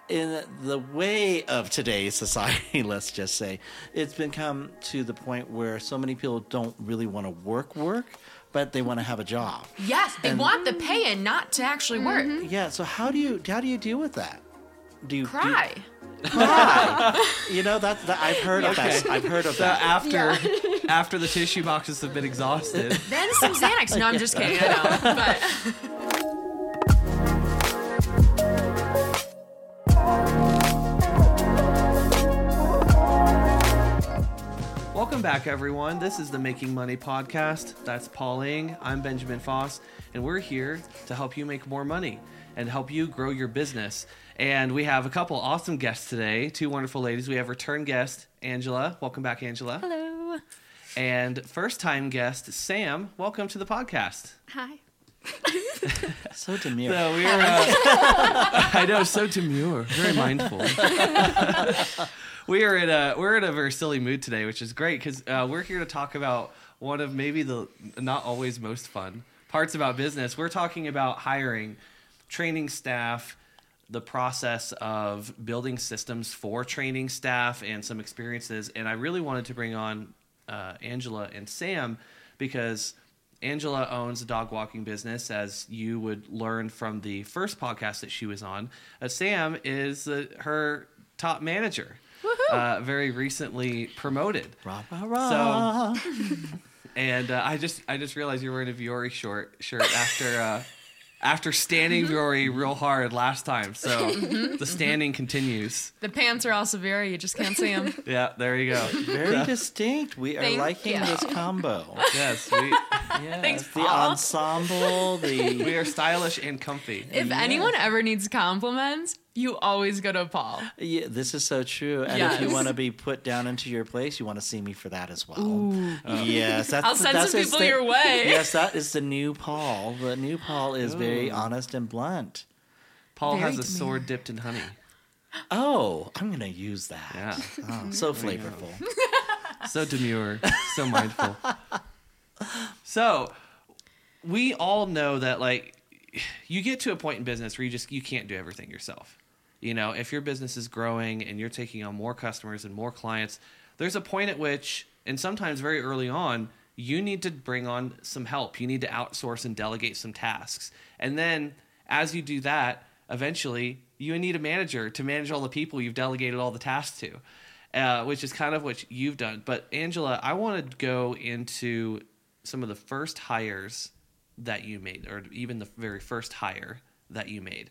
in the way of today's society, let's just say, it's become to the point where so many people don't really want to work, but they want to have a job. Yes, they want the pay and not to actually work. Yeah. So how do you deal with that? Do you Cry. cry? I've heard of that. I've heard of that. After the tissue boxes have been exhausted. Then some Xanax. No, I'm just kidding. I know. But Welcome back, everyone. This is the Making Money Podcast. That's Paul Ing. I'm Benjamin Foss, and we're here to help you make more money and help you grow your business. And we have a couple awesome guests today, two wonderful ladies. We have return guest, Angela. Welcome back, Angela. Hello. And first-time guest, Sam. Welcome to the podcast. Hi. So demure. So we're, I know, so demure, very mindful. We're in a very silly mood today, which is great because we're here to talk about one of maybe the not always most fun parts about business. We're talking about hiring, training staff, the process of building systems for training staff, and some experiences. And I really wanted to bring on Angela and Sam because Angela owns a dog walking business, as you would learn from the first podcast that she was on. Sam is her top manager, very recently promoted. Rah, rah, rah. So, and I just realized you're wearing a Vuori shirt after standing Vuori real hard last time. So the standing continues. the pants are also very, you just can't see them. Yeah, there you go. Very distinct. We are Thank liking you. this combo. Yes, Thanks, The Paul. ensemble, we are stylish and comfy. If anyone ever needs compliments, you always go to Paul. Yeah, this is so true. And if you want to be put down into your place, you want to see me for that as well. Yes, I'll send some his people thing. your way. Yes, that is the new Paul. The new Paul is very honest and blunt. Paul Very has a demure. sword dipped in honey. Oh, I'm going to use that. Yeah. Oh, so flavorful. So demure, so mindful. So, we all know that, like, you get to a point in business where you can't do everything yourself. You know, if your business is growing and you're taking on more customers and more clients, there's a point at which, and sometimes very early on, you need to bring on some help. You need to outsource and delegate some tasks. And then, as you do that, eventually, you need a manager to manage all the people you've delegated all the tasks to, which is kind of what you've done. But, Angela, I want to go into some of the first hires that you made, or even the very first hire that you made.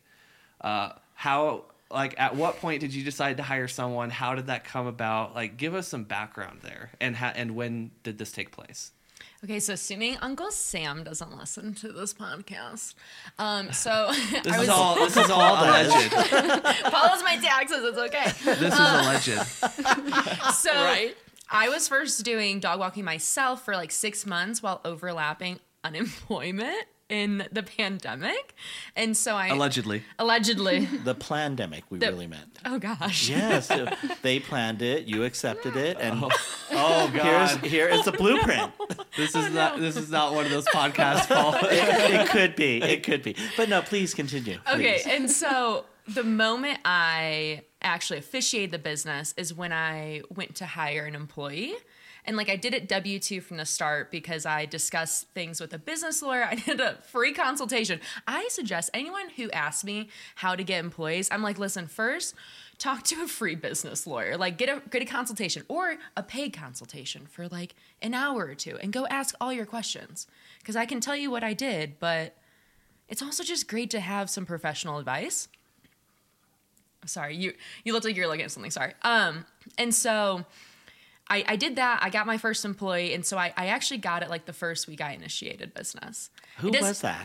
At what point did you decide to hire someone? How did that come about? Like, give us some background there, and when did this take place? Okay, so assuming Uncle Sam doesn't listen to this podcast, so This is all alleged. follows my taxes. It's okay. This is alleged. So I was first doing dog walking myself for like 6 months while overlapping unemployment in the pandemic, and so I Allegedly. The plandemic, we really meant. Oh gosh. Yes, they planned it, you accepted it, and Oh God. here is the blueprint. This is not one of those podcasts, Paul. It could be. But no, please continue. Okay, please. and so the moment I actually officiated the business is when I went to hire an employee. And like I did it W-2 from the start because I discussed things with a business lawyer. I did a free consultation. I suggest anyone who asks me how to get employees, I'm like, listen, first talk to a free business lawyer. Like get a consultation or a paid consultation for like an hour or two and go ask all your questions. Because I can tell you what I did, but it's also just great to have some professional advice. Sorry, you looked like you're looking at something. Sorry. And so I did that. I got my first employee, and so I actually got it like the first week I initiated business. Who was that?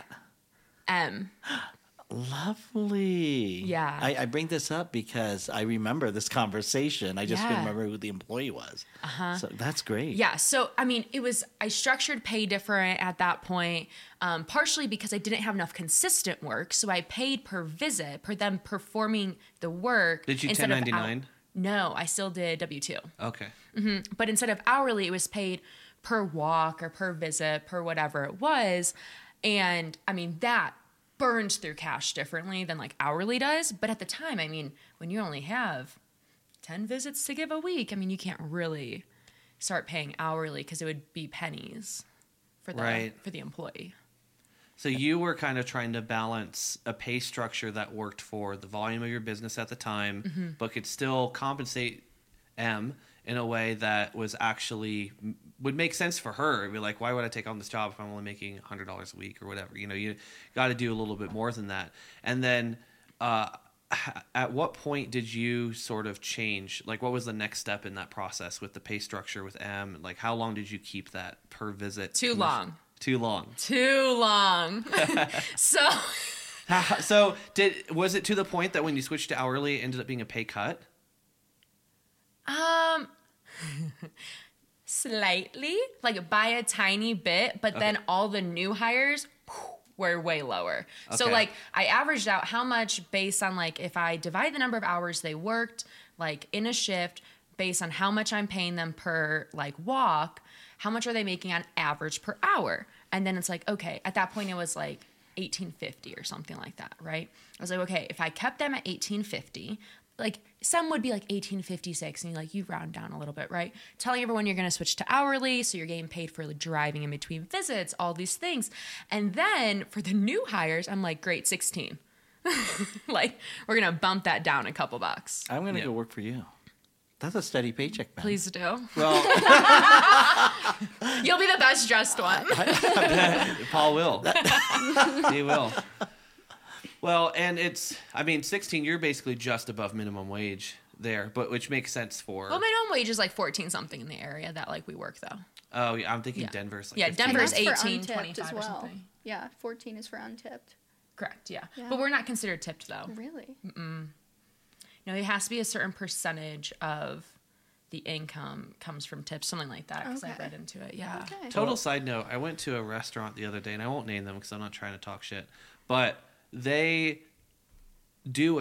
Lovely. Yeah. I bring this up because I remember this conversation. I just Yeah. couldn't remember who the employee was. So that's great. Yeah, so I mean, I structured pay different at that point, partially because I didn't have enough consistent work, so I paid per visit, per them performing the work. Did you instead of 1099? No, I still did W-2. Okay. But instead of hourly, it was paid per walk or per visit, per whatever it was. And I mean, that burns through cash differently than like hourly does. But at the time, I mean, when you only have 10 visits to give a week, I mean, you can't really start paying hourly because it would be pennies for the employee. So you were kind of trying to balance a pay structure that worked for the volume of your business at the time, but could still compensate M in a way that was actually would make sense for her. It'd be like, why would I take on this job if I'm only making $100 a week or whatever? You know, you got to do a little bit more than that. And then at what point did you sort of change? Like, what was the next step in that process with the pay structure with M? Like, how long did you keep that per visit? Too long. Too long. So was it to the point that when you switched to hourly, it ended up being a pay cut? Slightly, like by a tiny bit, but then all the new hires were way lower. So Okay. like I averaged out how much based on like if I divide the number of hours they worked like in a shift based on how much I'm paying them per like walk, how much are they making on average per hour? And then it's like, okay, at that point it was like $18.50 or something like that, right? I was like, okay, if I kept them at $18.50, like some would be like $18.56 and you round down a little bit, right? Telling everyone you're going to switch to hourly, so you're getting paid for like driving in between visits, all these things. And then for the new hires, I'm like, great, 16. Like we're going to bump that down a couple bucks. I'm going to go work for you. That's a steady paycheck, man. Please do. Well, You'll be the best dressed one. Paul will. He will. Well, and 16, you're basically just above minimum wage there, but which makes sense for... Well, minimum wage is like 14 something in the area that like we work though. Oh, yeah, I'm thinking Denver's like 15. Denver's And that's for 18, untipped 25 as or well. something. Yeah, 14 is for untipped. Correct, yeah. Yeah. But we're not considered tipped though. Really? No, it has to be a certain percentage of the income comes from tips, something like that, because I Okay. read into it. Yeah. Okay. Total side note, I went to a restaurant the other day, and I won't name them because I'm not trying to talk shit, but they do a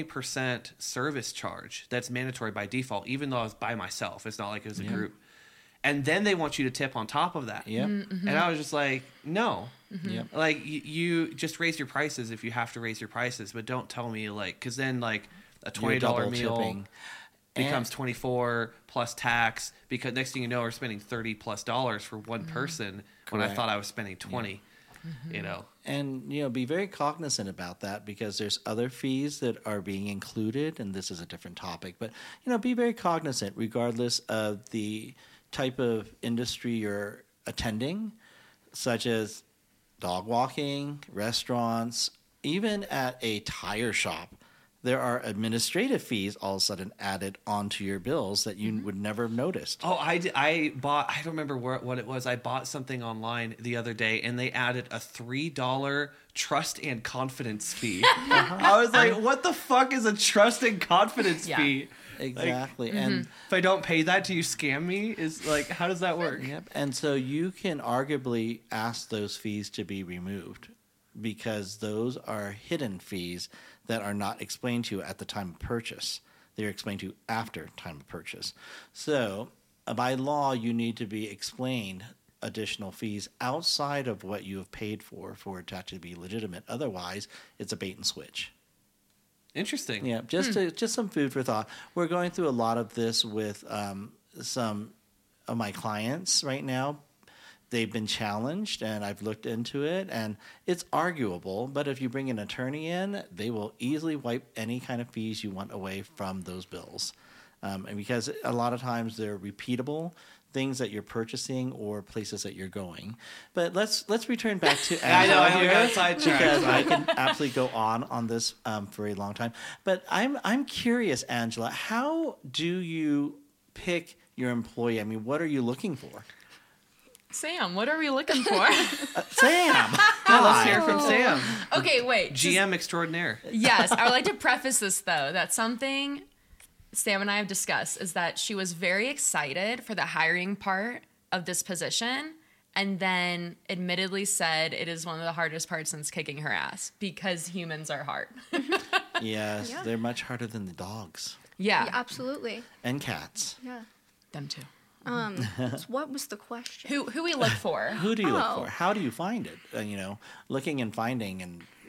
20% service charge that's mandatory by default, even though I was by myself. It's not like it was a group. And then they want you to tip on top of that. Yep. And I was just like, no. Yep. Like, you just raise your prices if you have to raise your prices, but don't tell me, like, because then, like, a You're $20 double meal tipping. becomes 24 plus tax, because next thing you know, we're spending $30 plus for one person when I Correct. thought I was spending 20. You know, And, be very cognizant about that because there's other fees that are being included, and this is a different topic. But, be very cognizant regardless of the type of industry you're attending, such as dog walking, restaurants, even at a tire shop. There are administrative fees all of a sudden added onto your bills that you would never have noticed. oh, I bought, I don't remember what it was. I bought something online the other day, and they added a $3 trust and confidence fee. I was like, what the fuck is a trust and confidence Yeah. fee? Exactly. And If I don't pay that, do you scam me? Is like, how does that work? Yep. And so you can arguably ask those fees to be removed because those are hidden fees that are not explained to you at the time of purchase. They're explained to you after time of purchase. So by law, you need to be explained additional fees outside of what you have paid for it to actually be legitimate. Otherwise, it's a bait and switch. Interesting. Yeah, just some food for thought. We're going through a lot of this with some of my clients right now. They've been challenged, and I've looked into it, and it's arguable. But if you bring an attorney in, they will easily wipe any kind of fees you want away from those bills, and because a lot of times they're repeatable things that you're purchasing or places that you're going. But let's return back to I know, Angela we here, got sidetracked. because I can absolutely go on this for a long time. But I'm curious, Angela, how do you pick your employee? I mean, what are you looking for? Sam, what are we looking for? Sam. Let's hear from Sam, Okay, wait. GM extraordinaire. Yes, I would like to preface this though. That something Sam and I have discussed is that she was very excited for the hiring part of this position, and then admittedly said it is one of the hardest parts since kicking her ass because humans are hard. Yes, Yeah. they're much harder than the dogs Yeah, Yeah, absolutely. and cats. Yeah. them too. So what was the question? Who we look for? Who do you look Oh. for? How do you find it? Looking and finding and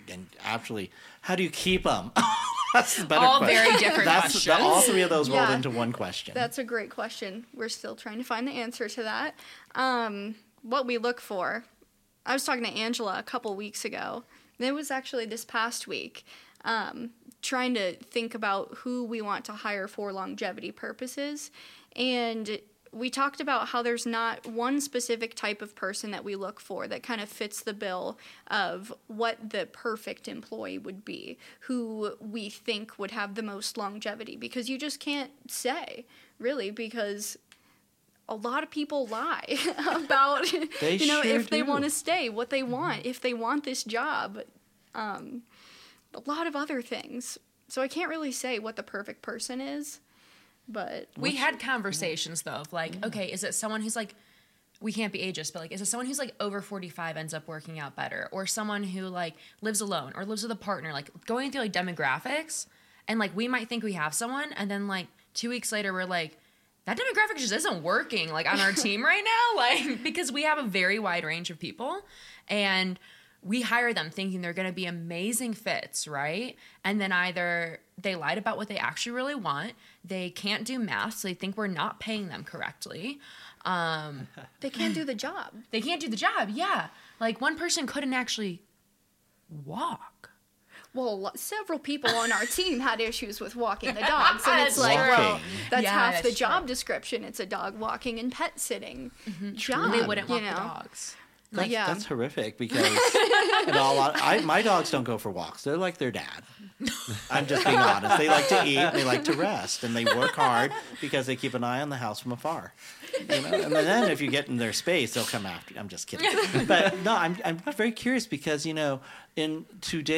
and actually, how do you keep them? That's the better All question. very different questions. All three of those rolled Yeah. into one question. That's a great question. We're still trying to find the answer to that. What we look for. I was talking to Angela a couple weeks ago. It was actually this past week. Trying to think about who we want to hire for longevity purposes. And we talked about how there's not one specific type of person that we look for that kind of fits the bill of what the perfect employee would be, who we think would have the most longevity, because you just can't say, really, because a lot of people lie about, They you know, sure if they do. want to stay, what they want, if they want this job, a lot of other things. So I can't really say what the perfect person is. But We had conversations though of like, okay, is it someone who's like, we can't be ageist, but like, is it someone who's like over 45 ends up working out better, or someone who like lives alone or lives with a partner, like going through like demographics, and like we might think we have someone, and then like 2 weeks later we're like, that demographic just isn't working like on our team right now, like because we have a very wide range of people, and we hire them thinking they're going to be amazing fits, right? And then either they lied about what they actually really want, they can't do math, so they think we're not paying them correctly. they can't do the job. They can't do the job, yeah. Like one person couldn't actually walk. Well, several people on our team had issues with walking the dogs, and it's That's like, true. well, that's Yeah, half the that's job true. description. It's a dog walking and pet sitting job. And they wouldn't walk you the know? dogs. That's, yeah. that's horrific because my dogs don't go for walks. They're like their dad. I'm just being honest. They like to eat, and they like to rest, and they work hard because they keep an eye on the house from afar. You know? And then if you get in their space, they'll come after you. I'm just kidding. But no, I'm very curious because, you know, in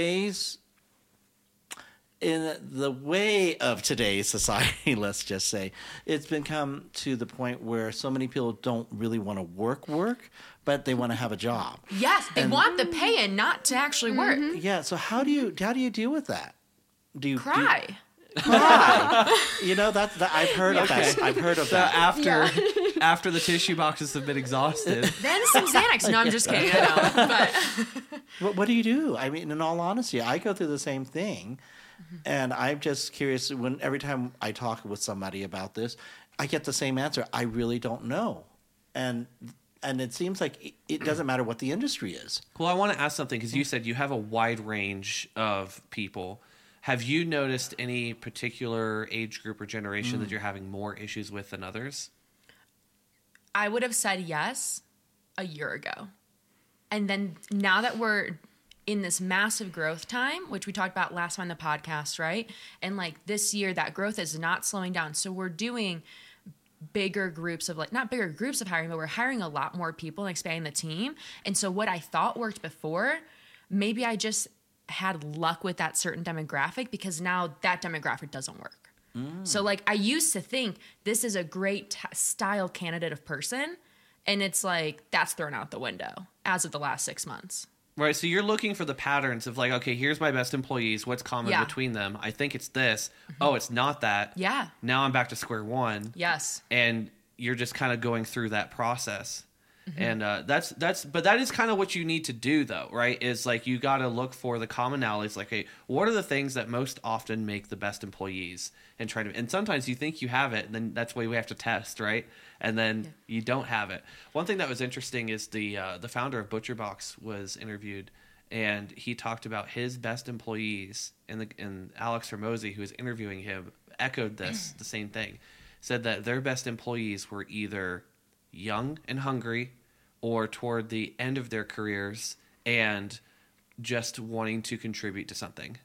the way of today's society, let's just say, it's become to the point where so many people don't really want to work, but they want to have a job. Yes, they want the pay and not to actually work. Yeah. So how do you deal with that? Do you Cry. cry? You know that I've heard of that. I've heard of So that. after the tissue boxes have been exhausted, Then some Xanax. No, I'm just kidding. I know. But What do you do? I mean, in all honesty, I go through the same thing, and I'm just curious. Every time I talk with somebody about this, I get the same answer. I really don't know, and it seems like it doesn't matter what the industry is. well, I want to ask something because you said you have a wide range of people. Have you noticed any particular age group or generation that you're having more issues with than others? I would have said yes a year ago. And then now that we're in this massive growth time, which we talked about last time on the podcast, right? And like this year, that growth is not slowing down. So we're doing bigger groups of not bigger groups of hiring, but we're hiring a lot more people and expanding the team. And so what I thought worked before, maybe I just had luck with that certain demographic because now that demographic doesn't work. So like I used to think this is a great style candidate of person, and it's like that's thrown out the window as of the last 6 months. Right, so you're looking for the patterns of like, okay, here's my best employees. What's common Yeah. between them? I think it's this. Oh, it's not that. Yeah. Now I'm back to square one. Yes. And you're just kind of going through that process. And but that is kind of what you need to do though, right? Is like you got to look for the commonalities. Like, hey, what are the things that most often make the best employees, and try to. And sometimes you think you have it, and then that's why we have to test, right? And then you don't have it. One thing that was interesting is the founder of ButcherBox was interviewed, and he talked about his best employees, and Alex Hormozy, who was interviewing him, echoed this the same thing. Said that their best employees were either young and hungry or toward the end of their careers and just wanting to contribute to something.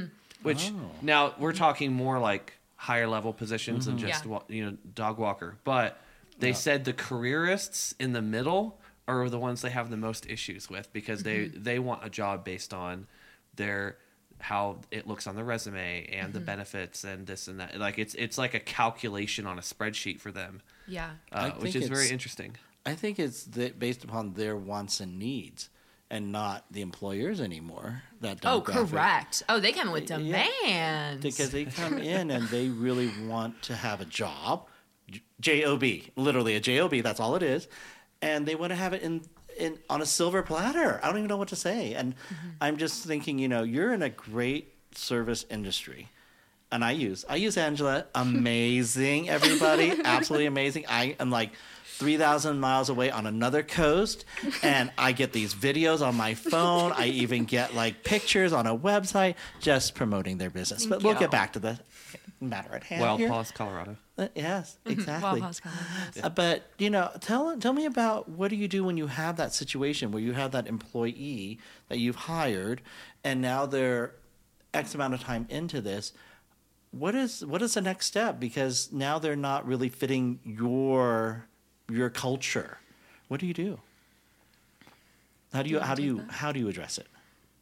Which now we're talking more like higher level positions than just dog walker. But they said the careerists in the middle are the ones they have the most issues with because they want a job based on their how it looks on the resume and the benefits and this and that. Like it's like a calculation on a spreadsheet for them. Yeah. Which is very interesting. I think it's based upon their wants and needs, and not the employers anymore. That Oh, demographic. correct. Oh, they come in with demands. Because they come in and they really want to have a job, job, literally a job. That's all it is, and they want to have it on a silver platter. I don't even know what to say. And I'm just thinking, you're in a great service industry. And I use Angela. Amazing, everybody. Absolutely amazing. I am like 3,000 miles away on another coast, and I get these videos on my phone. I even get like pictures on a website just promoting their business. But we'll get back to the matter at hand. Wild here. Paws, Colorado. Yes, exactly. Wild Paws, Colorado. But tell me about what do you do when you have that situation where you have that employee that you've hired, and now they're X amount of time into this. What is the next step? Because now they're not really fitting your culture. What do you do? How do you address it?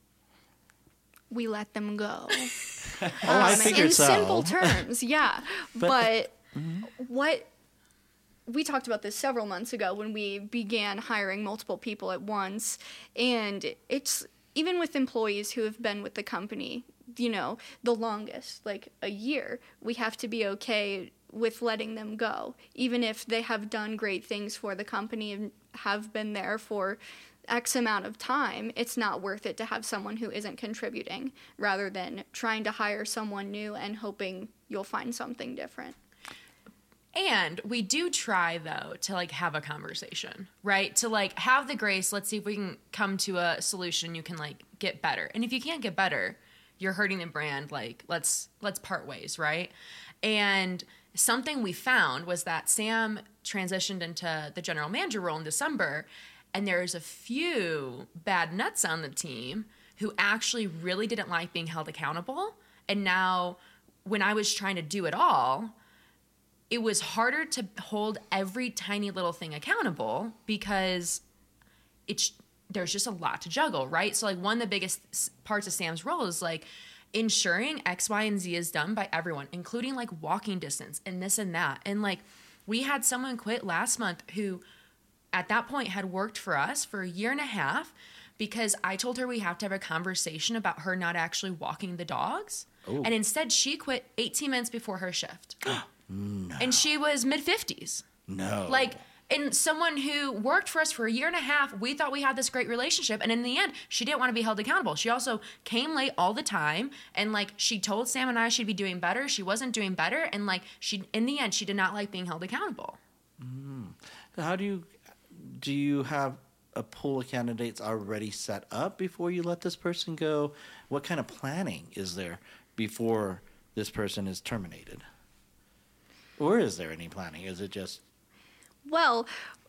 We let them go. I figured in so. simple terms, yeah. But Mm-hmm. what we talked about this several months ago when we began hiring multiple people at once, and it's even with employees who have been with the company, the longest, like a year, we have to be okay with letting them go, even if they have done great things for the company and have been there for X amount of time. It's not worth it to have someone who isn't contributing rather than trying to hire someone new and hoping you'll find something different. And we do try, though, to, have a conversation, right? To, have the grace. Let's see if we can come to a solution. You can, get better. And if you can't get better, you're hurting the brand. Let's part ways, right? And something we found was that Sam transitioned into the general manager role in December, and there's a few bad nuts on the team who actually really didn't like being held accountable. And now, when I was trying to do it all, it was harder to hold every tiny little thing accountable because there's just a lot to juggle, right? So one of the biggest parts of Sam's role is ensuring X, Y, and Z is done by everyone, including walking distance and this and that. And we had someone quit last month who at that point had worked for us for a year and a half because I told her we have to have a conversation about her not actually walking the dogs. Ooh. And instead she quit 18 minutes before her shift. No. And she was mid-50s. No. And someone who worked for us for a year and a half, we thought we had this great relationship. And in the end, she didn't want to be held accountable. She also came late all the time. And she told Sam and I she'd be doing better. She wasn't doing better. And in the end, she did not like being held accountable. How do you have a pool of candidates already set up before you let this person go? What kind of planning is there before this person is terminated? Or is there any planning? Is it just... Well,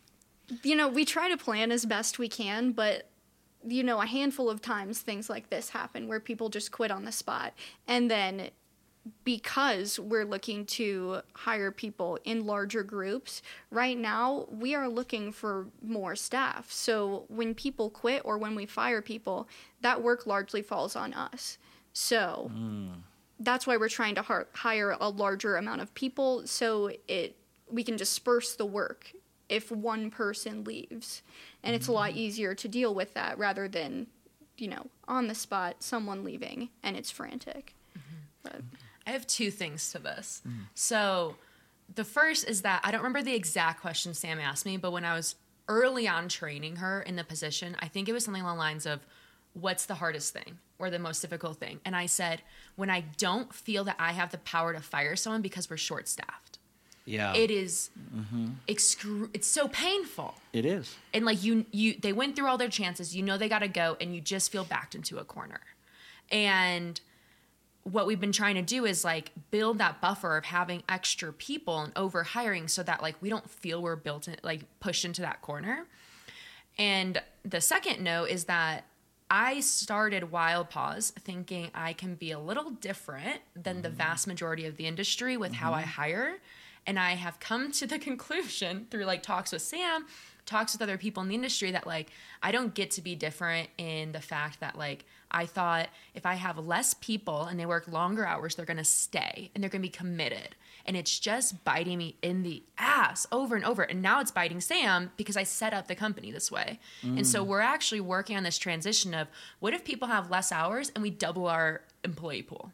we try to plan as best we can, but, a handful of times things like this happen where people just quit on the spot. And then because we're looking to hire people in larger groups, right now we are looking for more staff. So when people quit or when we fire people, that work largely falls on us. So... That's why we're trying to hire a larger amount of people so we can disperse the work if one person leaves. And it's a lot easier to deal with that rather than, on the spot, someone leaving and it's frantic. But I have two things to this. So the first is that I don't remember the exact question Sam asked me, but when I was early on training her in the position, I think it was something along the lines of, what's the hardest thing or the most difficult thing? And I said, when I don't feel that I have the power to fire someone because we're short-staffed. Yeah. It is, it's so painful. It is. And they went through all their chances, they got to go, and you just feel backed into a corner. And what we've been trying to do is build that buffer of having extra people and over hiring so that we don't feel we're pushed into that corner. And the second note is that I started Wild Paws thinking I can be a little different than the vast majority of the industry with how I hire. And I have come to the conclusion through talks with Sam, talks with other people in the industry that I don't get to be different in the fact that I thought if I have less people and they work longer hours, they're going to stay and they're going to be committed. And it's just biting me in the ass over and over. And now it's biting Sam because I set up the company this way. And so we're actually working on this transition of what if people have less hours and we double our employee pool?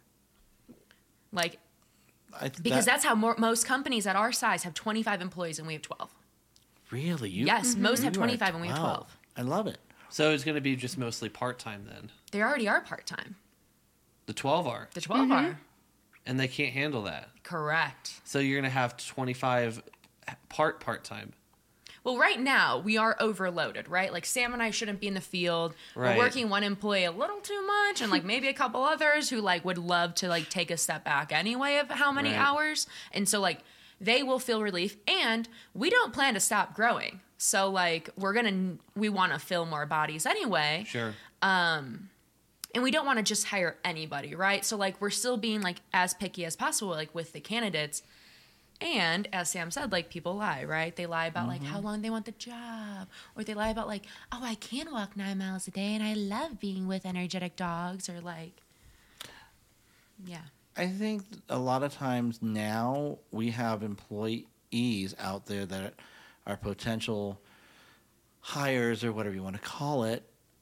Because that's how most companies at our size have 25 employees and we have 12. Really? Yes, most have 25 and we have 12. I love it. So it's going to be just mostly part-time then. They already are part-time. The 12 are. The 12 are. And they can't handle that. Correct. So you're going to have 25 part-time. Well, right now, we are overloaded, right? Like, Sam and I shouldn't be in the field. Right. We're working one employee a little too much, and, like, maybe a couple others who, like, would love to, like, take a step back anyway of how many Right. hours. And so, like, they will feel relief. And we don't plan to stop growing. So, like, we want to fill more bodies anyway. Sure. And we don't want to just hire anybody, right? So, like, we're still being, like, as picky as possible, like, with the candidates. And as Sam said, like, people lie, right? They lie about, like, how long they want the job. Or they lie about, like, oh, I can walk 9 miles a day and I love being with energetic dogs. Or, like, yeah. I think a lot of times now we have employees out there that are potential hires or whatever you want to call it.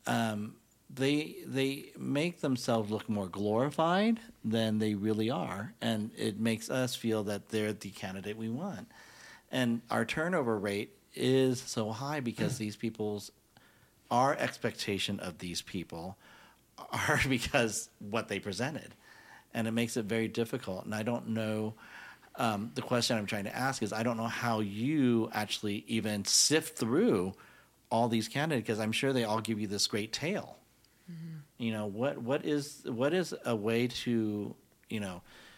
They make themselves look more glorified than they really are, and it makes us feel that they're the candidate we want. And our turnover rate is so high because our expectation of these people are because what they presented, and it makes it very difficult. And I don't know. The question I'm trying to ask is, I don't know how you actually even sift through all these candidates, because I'm sure they all give you this great tale. Mm-hmm. You know, what is a way to, you know,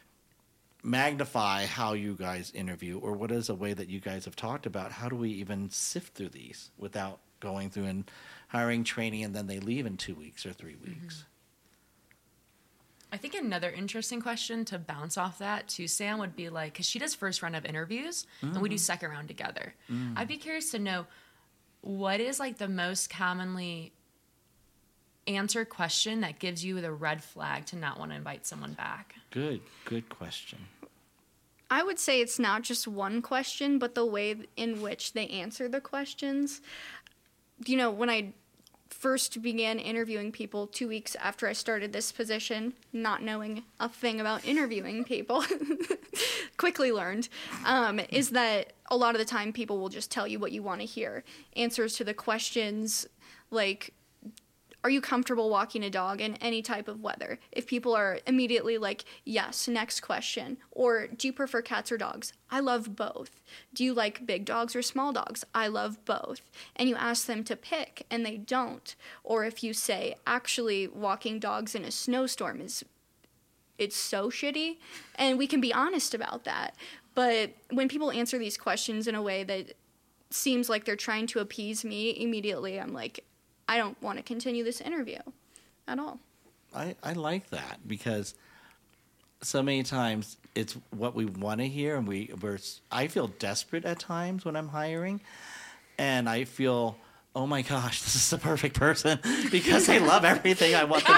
magnify how you guys interview, or what is a way that you guys have talked about? How do we even sift through these without going through and hiring, training, and then they leave in 2 weeks or 3 weeks? Mm-hmm. I think another interesting question to bounce off that to Sam would be like, because she does first round of interviews and we do second round together. I'd be curious to know, what is like the most commonly answered question that gives you the red flag to not want to invite someone back? Good question. I would say it's not just one question, but the way in which they answer the questions. You know, when I first began interviewing people 2 weeks after I started this position, not knowing a thing about interviewing people, quickly learned, is that a lot of the time people will just tell you what you want to hear. Answers to the questions like, are you comfortable walking a dog in any type of weather? If people are immediately like, yes, next question. Or do you prefer cats or dogs? I love both. Do you like big dogs or small dogs? I love both. And you ask them to pick and they don't. Or if you say, actually, walking dogs in a snowstorm it's so shitty. And we can be honest about that. But when people answer these questions in a way that seems like they're trying to appease me, immediately I'm like, I don't want to continue this interview at all. I like that, because so many times it's what we want to hear, and I feel desperate at times when I'm hiring, and I feel, oh my gosh, this is the perfect person because they love everything I want them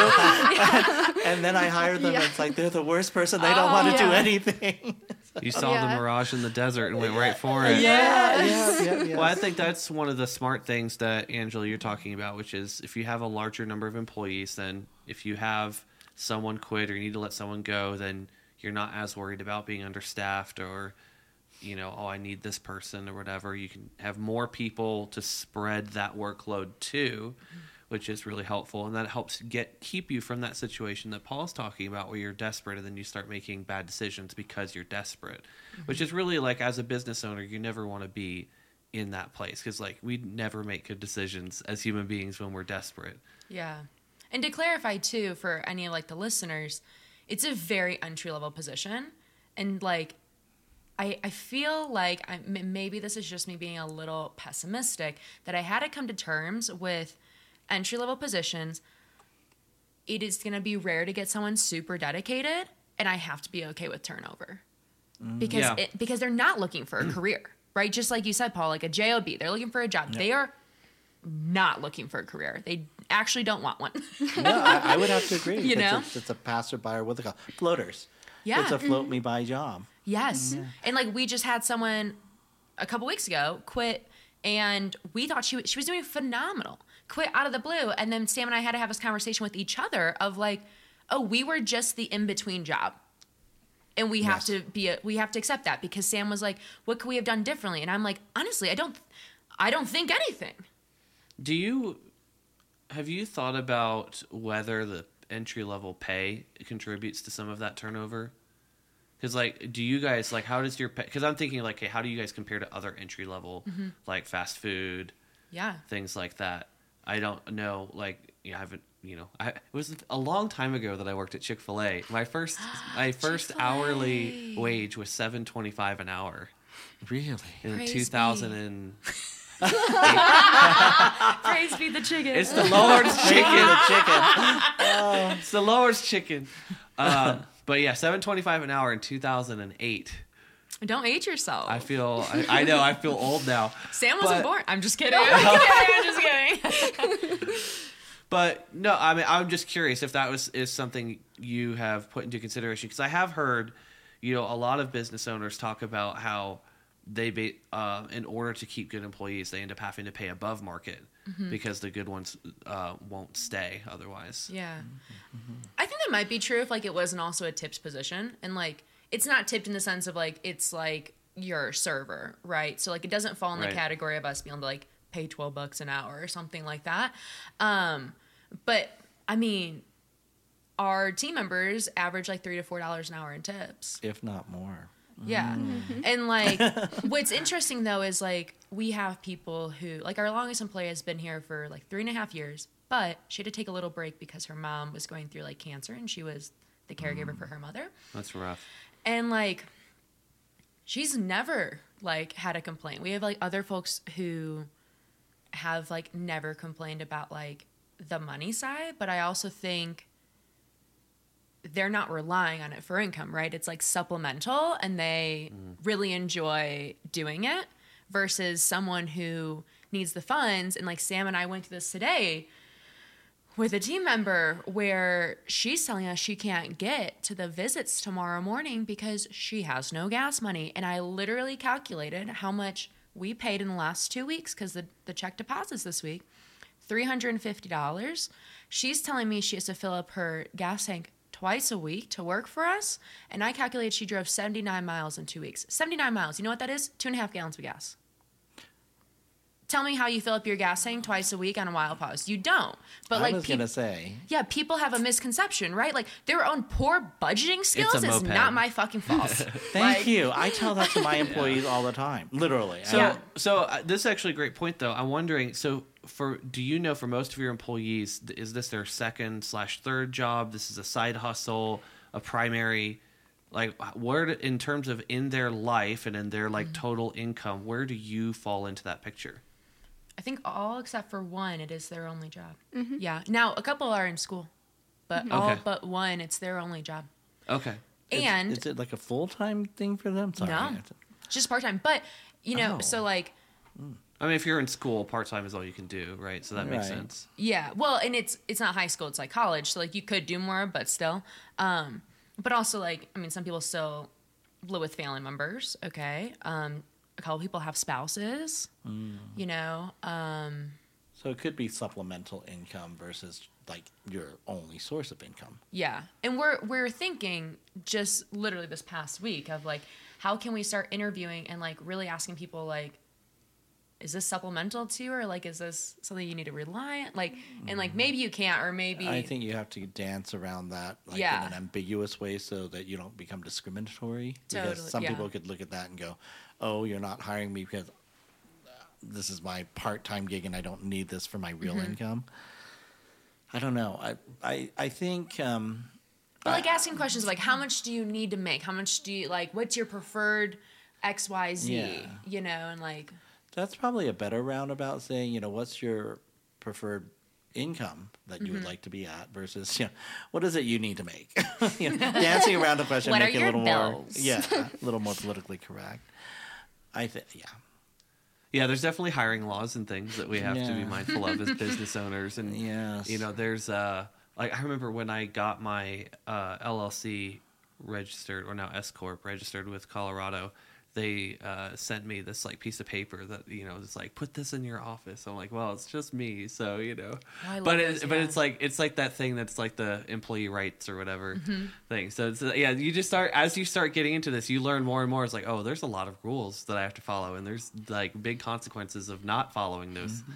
to do. and then I hire them, and it's like they're the worst person. They don't want to do anything. You saw the mirage in the desert and went right for it. Yeah. Well, I think that's one of the smart things that, Angela, you're talking about, which is if you have a larger number of employees, then if you have someone quit or you need to let someone go, then you're not as worried about being understaffed or, you know, oh, I need this person or whatever. You can have more people to spread that workload to, which is really helpful. And that helps keep you from that situation that Paul's talking about, where you're desperate and then you start making bad decisions because you're desperate, which is really like, as a business owner, you never want to be in that place, because like we never make good decisions as human beings when we're desperate. Yeah. And to clarify too, for any of like the listeners, it's a very entry level position. And like, I feel like maybe this is just me being a little pessimistic, that I had to come to terms with entry-level positions. It is going to be rare to get someone super dedicated, and I have to be okay with turnover. Because they're not looking for a career, right? Just like you said, Paul, like a JOB, they're looking for a job. Yep. They are not looking for a career. They actually don't want one. No, I would have to agree. You know? It's a passerby, or what they call floaters. Yeah. It's a float me by job. Yes. Mm-hmm. And like, we just had someone a couple weeks ago quit, and we thought she was doing phenomenal. Quit out of the blue. And then Sam and I had to have this conversation with each other of like, oh, we were just the in-between job. And we have to we have to accept that, because Sam was like, what could we have done differently? And I'm like, honestly, I don't think anything. Have you thought about whether the entry level pay contributes to some of that turnover? Because like, do you guys like, how does your pay? Because I'm thinking like, hey, how do you guys compare to other entry level like fast food, things like that? I don't know. Like, I haven't. It was a long time ago that I worked at Chick-fil-A. My first hourly wage was $7.25 an hour. Really? In Praise 2000 and. Praise be the chicken. It's the Lord's chicken. The chicken. It's the Lord's chicken. But yeah, $7.25 an hour in 2008. Don't age yourself. I know. I feel old now. Sam wasn't born. I'm just kidding. I'm just kidding. But no, I mean, I'm just curious if that is something you have put into consideration, because I have heard, a lot of business owners talk about how they, in order to keep good employees, they end up having to pay above market because the good ones won't stay otherwise. Yeah, I think that might be true if like it wasn't also a tipped position, and like it's not tipped in the sense of like it's like your server, right? So like it doesn't fall in the category of us being able to like pay $12 an hour or something like that. But I mean, our team members average like $3 to $4 an hour in tips, if not more. Yeah. And like what's interesting though is like we have people who like our longest employee has been here for like 3.5 years, but she had to take a little break because her mom was going through like cancer and she was the caregiver for her mother. That's rough. And like she's never like had a complaint. We have like other folks who have like never complained about like the money side, but I also think they're not relying on it for income, right? It's like supplemental and they really enjoy doing it versus someone who needs the funds. And like Sam and I went through this today with a team member where she's telling us she can't get to the visits tomorrow morning because she has no gas money. And I literally calculated how much we paid in the last 2 weeks because the check deposits this week, $350. She's telling me she has to fill up her gas tank twice a week to work for us, and I calculated she drove 79 miles in 2 weeks. 79 miles. You know what that is? 2.5 gallons of gas. Tell me how you fill up your gas tank twice a week on a wild pause. You don't. But like I was gonna say. Yeah, people have a misconception, right? Like their own poor budgeting skills is not my fucking fault. Thank you. I tell that to my employees all the time, literally. So this is actually a great point, though. I'm wondering. So do you know for most of your employees, is this their second/third job? This is a side hustle, a primary. Like where, in terms of in their life and in their like total income, where do you fall into that picture? I think all except for one, it is their only job. Yeah. Now, a couple are in school, but all but one, it's their only job. Okay. And is it like a full-time thing for them? Sorry. No, it's just part-time. But, so like... I mean, if you're in school, part-time is all you can do, right? So that makes sense. Yeah. Well, and it's not high school, it's like college. So like you could do more, but still. But also like, I mean, some people still live with family members, okay? A couple people have spouses, So it could be supplemental income versus like your only source of income. Yeah. And we're thinking just literally this past week of like, how can we start interviewing and like really asking people like, is this supplemental to, or like, is this something you need to rely on? Like, and like, maybe you can't, or maybe. I think you have to dance around that like in an ambiguous way so that you don't become discriminatory. Totally, because some people could look at that and go, oh, you're not hiring me because this is my part-time gig and I don't need this for my real income. I don't know. I think... but like asking questions like, how much do you need to make? How much do you, like, what's your preferred XYZ? And like... That's probably a better roundabout saying, what's your preferred income that you would like to be at versus, what is it you need to make? Dancing around the question, what make it a little bills? a little more politically correct. I think, Yeah, there's definitely hiring laws and things that we have to be mindful of as business owners. And, yes. There's, like, I remember when I got my LLC registered, or now S Corp registered with Colorado, they sent me this like piece of paper that it's like, put this in your office. I'm like, well, it's just me, so but it's like that thing that's like the employee rights or whatever thing. So it's you just as you start getting into this, you learn more and more. It's like, oh, there's a lot of rules that I have to follow, and there's like big consequences of not following those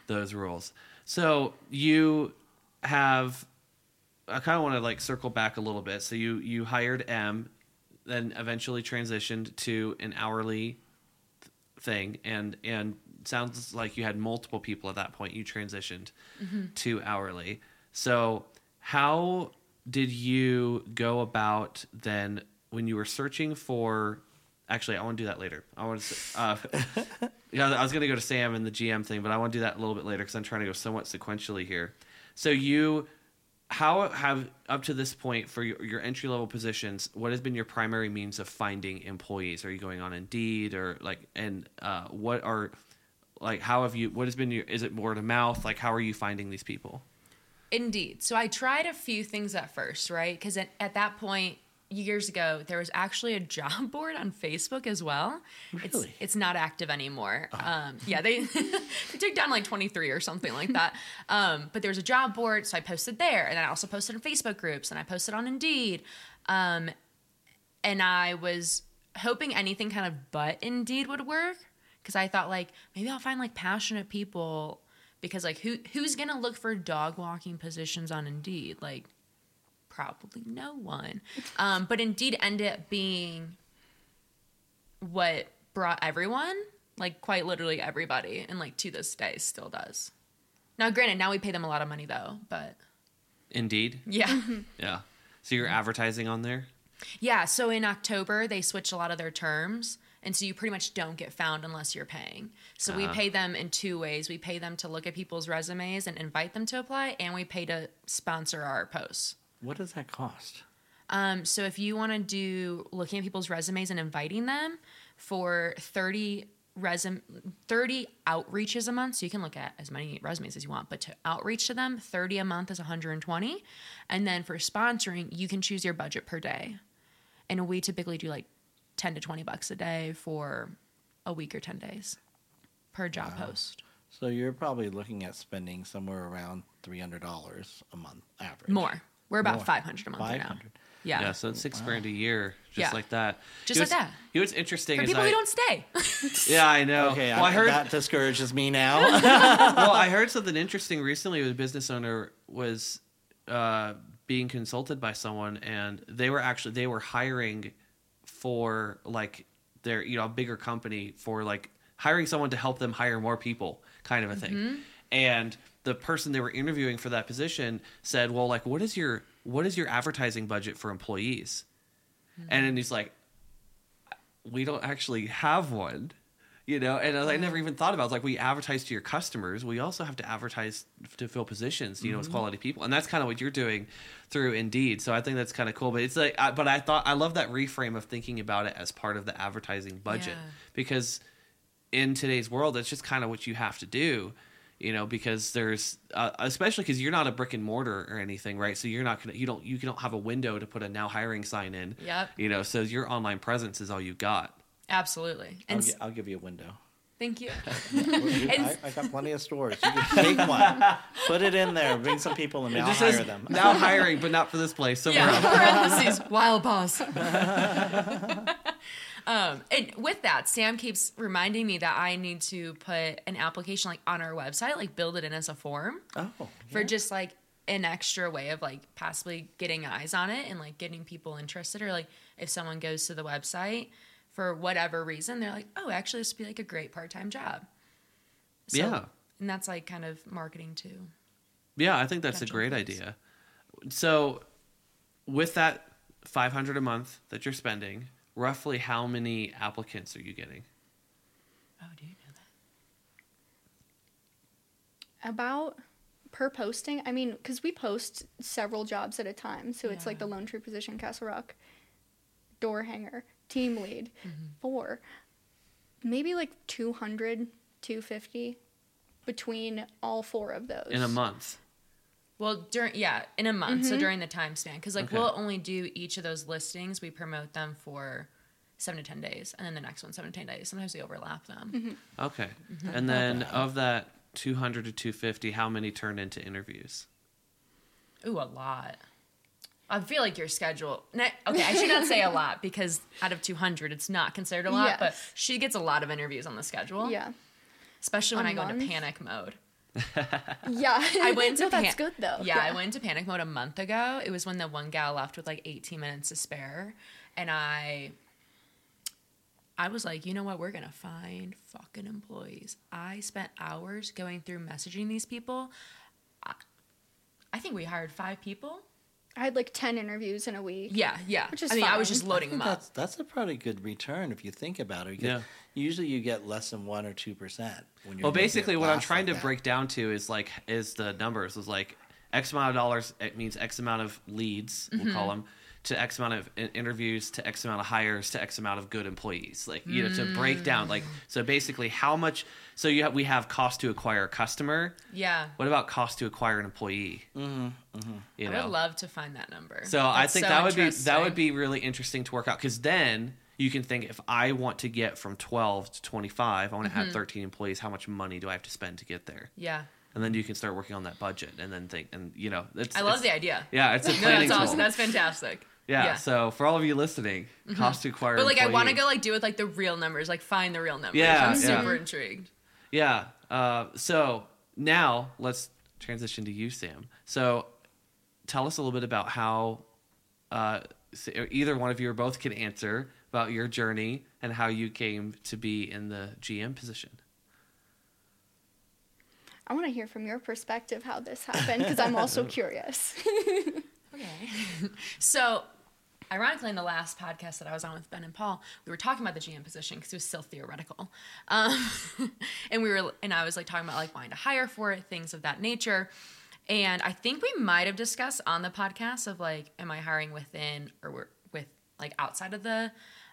those rules. So you have, I kind of want to like circle back a little bit. So you hired M, then eventually transitioned to an hourly thing, and sounds like you had multiple people at that point. You transitioned to hourly. So how did you go about then when you were searching for? Actually, I want to do that later. I want to. Yeah, I was going to go to Sam and the GM thing, but I want to do that a little bit later because I'm trying to go somewhat sequentially here. So how have up to this point for your entry level positions? What has been your primary means of finding employees? Are you going on Indeed or like? And what are like? How have you? What has been your? Is it word of mouth? Like, how are you finding these people? Indeed. So I tried a few things at first, right? Because at that point, years ago, there was actually a job board on Facebook as well. Really? It's not active anymore. Yeah, they took down like 23 or something like that. But there was a job board, so I posted there, and I also posted in Facebook groups, and I posted on Indeed. And I was hoping anything kind of but Indeed would work, because I thought like maybe I'll find like passionate people, because like who's gonna look for dog walking positions on Indeed? Like, probably no one. But Indeed ended up being what brought everyone, like quite literally everybody, and like to this day still does. Now, granted, now we pay them a lot of money though, but Indeed. yeah. Yeah. So you're advertising on there? Yeah, so in October, they switched a lot of their terms, and so you pretty much don't get found unless you're paying. So we pay them in two ways. We pay them to look at people's resumes and invite them to apply, and we pay to sponsor our posts. What does that cost? So if you want to do looking at people's resumes and inviting them for 30 outreaches a month, so you can look at as many resumes as you want, but to outreach to them, 30 a month is 120. And then for sponsoring, you can choose your budget per day. And we typically do like 10 to 20 bucks a day for a week or 10 days per job post. So you're probably looking at spending somewhere around $300 a month average. More. We're about More. 500 a month right now. 500. Yeah. Yeah, so it's $6,000 a year, just Yeah. like that. Just like that. You know what's interesting For is people who don't stay. Yeah, I know. Okay, well, I heard that discourages me now. well, I heard something interesting recently. A business owner was being consulted by someone, and they were hiring for like their a bigger company for like hiring someone to help them hire more people, kind of a thing. And the person they were interviewing for that position said, "Well, like, what is your advertising budget for employees?" And then he's like, "We don't actually have one." And I never even thought about it. It's like, we advertise to your customers. We also have to advertise to fill positions, with quality people. And that's kind of what you're doing through Indeed. So I think that's kind of cool. But it's like, I love that reframe of thinking about it as part of the advertising budget. Yeah. Because in today's world, that's just kind of what you have to do, because there's, especially because you're not a brick and mortar or anything, right? So you're not going to, you don't have a window to put a now hiring sign in. Yep. So your online presence is all you got. Absolutely. And I'll give you a window. thank you. I got plenty of stores. You can take one, put it in there, bring some people, and now just hire says them. now hiring, but not for this place. Somewhere else. Parentheses, wild boss. And with that, Sam keeps reminding me that I need to put an application like on our website, like build it in as a form for just like an extra way of like possibly getting eyes on it and like getting people interested, or like if someone goes to the website for whatever reason, they're like, oh, actually this would be like a great part-time job. So, Yeah. And that's like kind of marketing too. Yeah, I think that's a Potential great things. idea. So with that $500 a month that you're spending, roughly how many applicants are you getting? Oh, do you know that? About per posting, I mean, because we post several jobs at a time. So it's like the Lone Tree position, Castle Rock, door hanger, team lead, 4. Maybe like 200, 250 between all 4 of those. In a month? Well, in a month. So during the time span, because like Okay. we'll only do each of those listings. We promote them for 7 to 10 days, and then the next one 7 to 10 days. Sometimes we overlap them. Okay. And then of that 200 to 250, how many turn into interviews? Ooh, a lot. I feel like your schedule. Okay, I should not say a lot because out of 200, it's not considered a lot. Yes. But she gets a lot of interviews on the schedule. Yeah. Especially when A I go into month? panic mode. Yeah. I went to no, that's good though. Yeah, I went into panic mode a month ago. It was when the one gal left with like 18 minutes to spare, and I was like, you know what? We're gonna find fucking employees. I spent hours going through messaging these people. I think we hired 5 people. I had like 10 interviews in a week. Yeah. Which is I was fine. just loading them up. That's a pretty good return if you think about it. Yeah. Usually you get less than 1 or 2% when you're. Well, basically, what I'm blast trying like to that. break down to is the numbers. Is like X amount of dollars. It means X amount of leads. We'll call them to X amount of interviews to X amount of hires to X amount of good employees. Like to break down. Like so, basically, how much. So we have cost to acquire a customer. Yeah. What about cost to acquire an employee? You I know. would love to find that number. So That's I think so that would interesting. be really interesting to work out, because then you can think, if I want to get from 12 to 25, I want to have 13 employees. How much money do I have to spend to get there? Yeah. And then you can start working on that budget, and then think, and I love the idea. Yeah, it's a No, planning that's tool. awesome. That's fantastic. Yeah. So for all of you listening, cost to acquire. But like, I want to employee. go like do with like the real numbers, like find the real numbers. Yeah, I'm yeah. super intrigued. Yeah. So now let's transition to you, Sam. So tell us a little bit about how either one of you or both can answer about your journey and how you came to be in the GM position. I want to hear from your perspective how this happened because I'm also curious. Okay. So, ironically, in the last podcast that I was on with Ben and Paul, we were talking about the GM position because it was still theoretical, and I was like talking about like wanting to hire for it, things of that nature. And I think we might have discussed on the podcast of like, am I hiring within or with like outside of the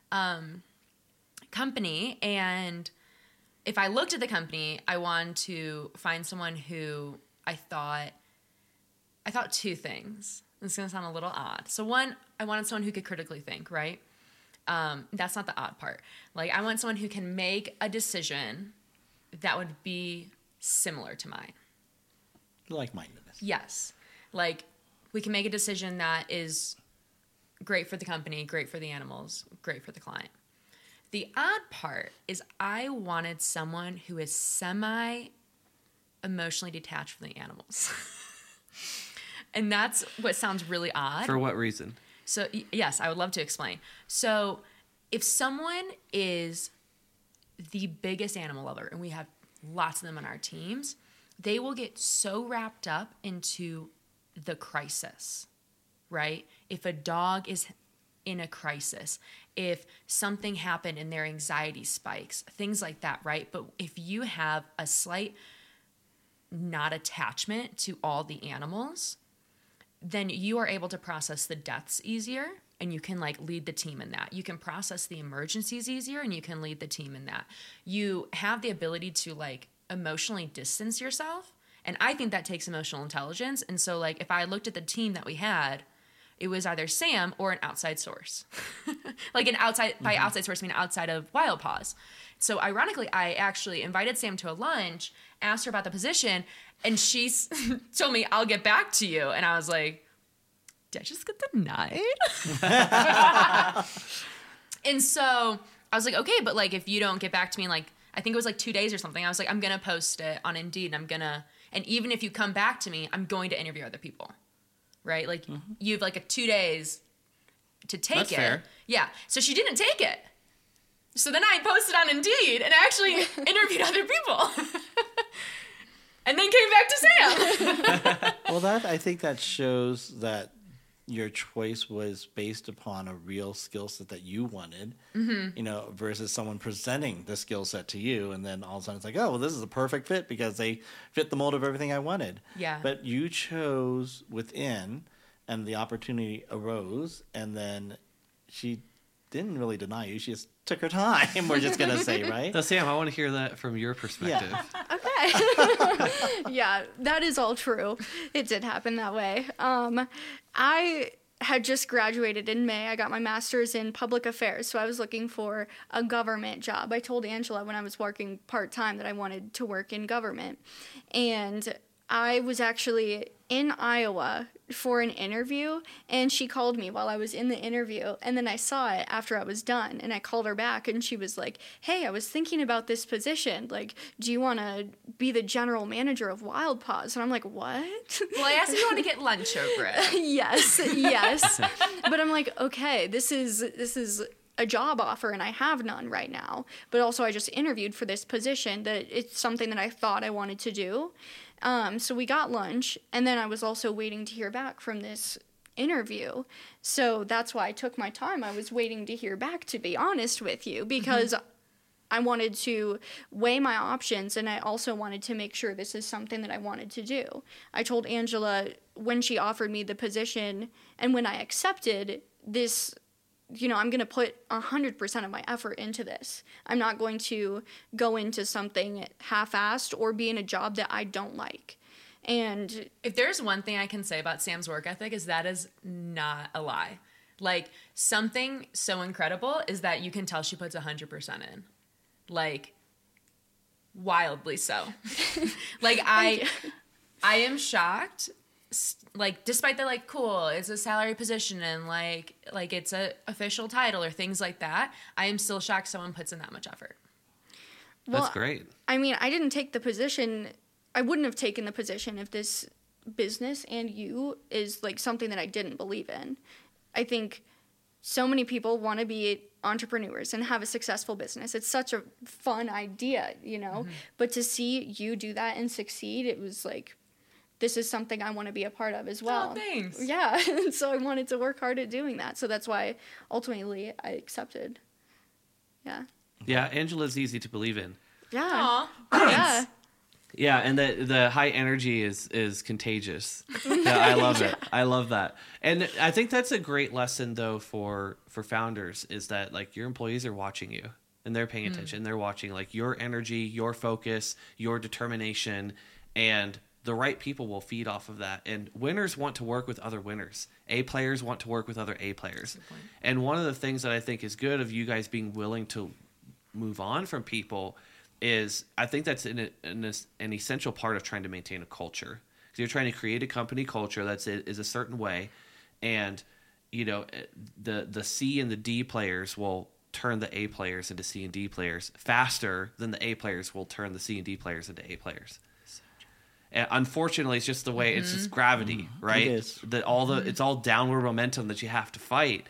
company? And if I looked at the company, I wanted to find someone who I thought 2 things. It's going to sound a little odd. So one, I wanted someone who could critically think, right? That's not the odd part. Like, I want someone who can make a decision that would be similar to mine. Like-mindedness. Yes. Like, we can make a decision that is great for the company, great for the animals, great for the client. The odd part is I wanted someone who is semi-emotionally detached from the animals. And that's what sounds really odd. For what reason? So, yes, I would love to explain. So, if someone is the biggest animal lover, and we have lots of them on our teams, they will get so wrapped up into the crisis, right? If a dog is in a crisis, if something happened and their anxiety spikes, things like that, right? But if you have a slight not attachment to all the animals, then you are able to process the deaths easier, and you can like lead the team in that. You can process the emergencies easier, and you can lead the team in that. You have the ability to like emotionally distance yourself, and I think that takes emotional intelligence. And so like if I looked at the team that we had, it was either Sam or an outside source. Like an outside, by outside source, I mean outside of Wild Paws. So ironically, I actually invited Sam to a lunch, asked her about the position, and she told me, I'll get back to you. And I was like, did I just get denied? And so I was like, okay, but like if you don't get back to me in like, I think it was like 2 days or something, I was like, I'm going to post it on Indeed, and and even if you come back to me, I'm going to interview other people. Right? Like you have like 2 days to take That's it. fair. Yeah. So she didn't take it. So then I posted on Indeed and actually interviewed other people. And then came back to Sam. Well, I think that shows that your choice was based upon a real skill set that you wanted, versus someone presenting the skill set to you, and then all of a sudden it's like, oh, well, this is a perfect fit because they fit the mold of everything I wanted. Yeah. But you chose within, and the opportunity arose, and then she didn't really deny you. She just took her time, we're just going to say, right? So Sam, I want to hear that from your perspective. Okay. Yeah, that is all true. It did happen that way. I had just graduated in May. I got my master's in public affairs, so I was looking for a government job. I told Angela when I was working part-time that I wanted to work in government. And I was actually in Iowa for an interview, and she called me while I was in the interview, and then I saw it after I was done, and I called her back, and she was like, hey, I was thinking about this position. Like, do you want to be the general manager of Wild Paws? And I'm like, what? Well, I asked if you want to get lunch over it. yes. But I'm like, okay, this is a job offer, and I have none right now. But also I just interviewed for this position that it's something that I thought I wanted to do. So we got lunch, and then I was also waiting to hear back from this interview. So that's why I took my time. I was waiting to hear back, to be honest with you, because I wanted to weigh my options, and I also wanted to make sure this is something that I wanted to do. I told Angela when she offered me the position and when I accepted this, I'm going to put 100% of my effort into this. I'm not going to go into something half-assed or be in a job that I don't like. And if there's one thing I can say about Sam's work ethic, is that is not a lie. Like, something so incredible is that you can tell she puts 100% in. Like, wildly so. Like, I am shocked. Like, despite the, like, cool, it's a salary position and, like it's a official title or things like that, I am still shocked someone puts in that much effort. That's great. I mean, I didn't take the position. I wouldn't have taken the position if this business and you is, like, something that I didn't believe in. I think so many people want to be entrepreneurs and have a successful business. It's such a fun idea, But to see you do that and succeed, it was like, this is something I want to be a part of as well. Oh, thanks. Yeah, and so I wanted to work hard at doing that. So that's why ultimately I accepted. Yeah. Yeah, Angela's easy to believe in. Yeah. Aw, Yeah. Yeah, and the high energy is contagious. Yeah, I love it. I love that. And I think that's a great lesson, though, for founders, is that, like, your employees are watching you and they're paying attention. They're watching, like, your energy, your focus, your determination, and the right people will feed off of that. And winners want to work with other winners. A players want to work with other A players. And one of the things that I think is good of you guys being willing to move on from people is, I think that's an essential part of trying to maintain a culture. Because you're trying to create a company culture that is a certain way. And, the C and the D players will turn the A players into C and D players faster than the A players will turn the C and D players into A players. And unfortunately, it's just the way, it's just gravity, right? It is. It's all downward momentum that you have to fight.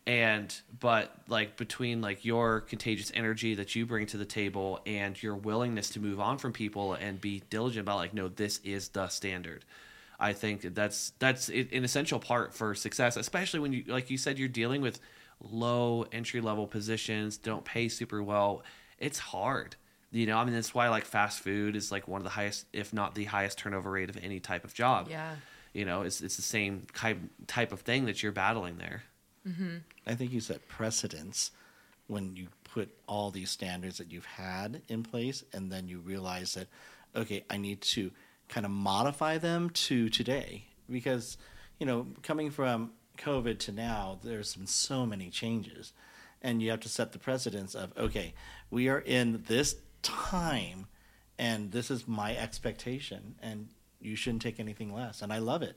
But like, between, like, your contagious energy that you bring to the table and your willingness to move on from people and be diligent about, like, no, this is the standard. I think that's an essential part for success, especially when you, like you said, you're dealing with low entry level positions, don't pay super well. It's hard. That's why, like, fast food is, like, one of the highest, if not the highest, turnover rate of any type of job. yeah. It's the same type of thing that you're battling there. Mm-hmm. I think you set precedence when you put all these standards that you've had in place, and then you realize that, okay, I need to kind of modify them to today. Because, coming from COVID to now, there's been so many changes. And you have to set the precedence of, okay, we are in this time, and this is my expectation, and you shouldn't take anything less. And I love it.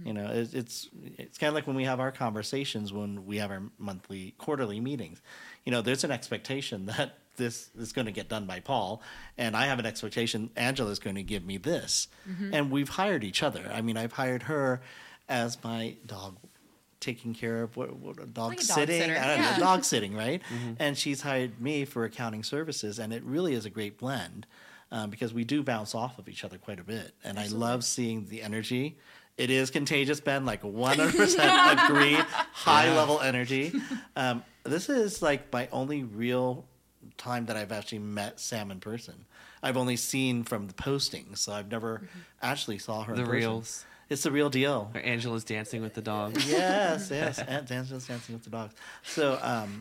It's kind of like when we have our conversations, when we have our quarterly meetings. There's an expectation that this is going to get done by Paul, and I have an expectation Angela's going to give me this. And we've hired each other. I mean, I've hired her as my dog taking care of what dog Like a sitting. dog sitter. I don't Yeah. know, dog sitting, right? And she's hired me for accounting services, and it really is a great blend because we do bounce off of each other quite a bit. And I love seeing the energy. It is contagious, Ben, like 100% agree, high level energy. This is like my only real time that I've actually met Sam in person. I've only seen from the postings, so I've never actually saw her in The person. reels. It's the real deal. Or Angela's dancing with the dog. Yes. Aunt Angela's dancing with the dogs. So,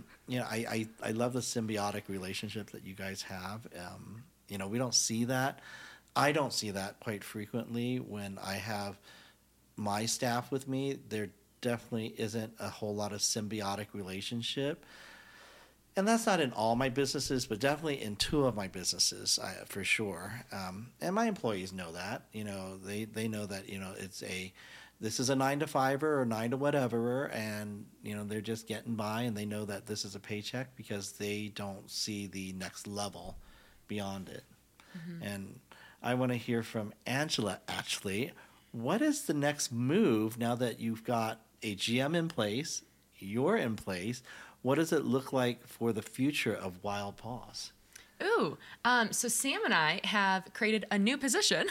I love the symbiotic relationship that you guys have. We don't see that. I don't see that quite frequently when I have my staff with me. There definitely isn't a whole lot of symbiotic relationship. And that's not in all my businesses, but definitely in two of my businesses, for sure. And my employees know that. They know that, it's a this is a 9 to 5 or 9 to whatever, and they're just getting by, and they know that this is a paycheck because they don't see the next level beyond it. And I want to hear from Angela. Actually, what is the next move now that you've got a GM in place, you're in place? What does it look like for the future of Wild Paws? Ooh, so Sam and I have created a new position.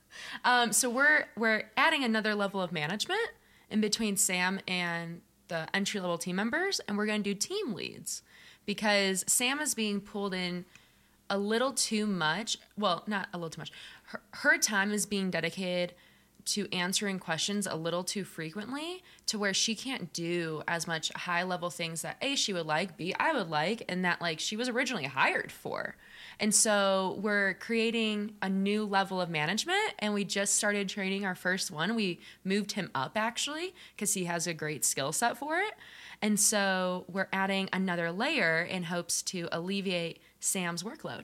So we're adding another level of management in between Sam and the entry level team members, and we're going to do team leads because Sam is being pulled in a little too much. Well, not a little too much. Her time is being dedicated to answering questions a little too frequently to where she can't do as much high level things that A, she would like, B, I would like, and that like she was originally hired for. And so we're creating a new level of management, and we just started training our first one. We moved him up actually because he has a great skill set for it. And so we're adding another layer in hopes to alleviate Sam's workload.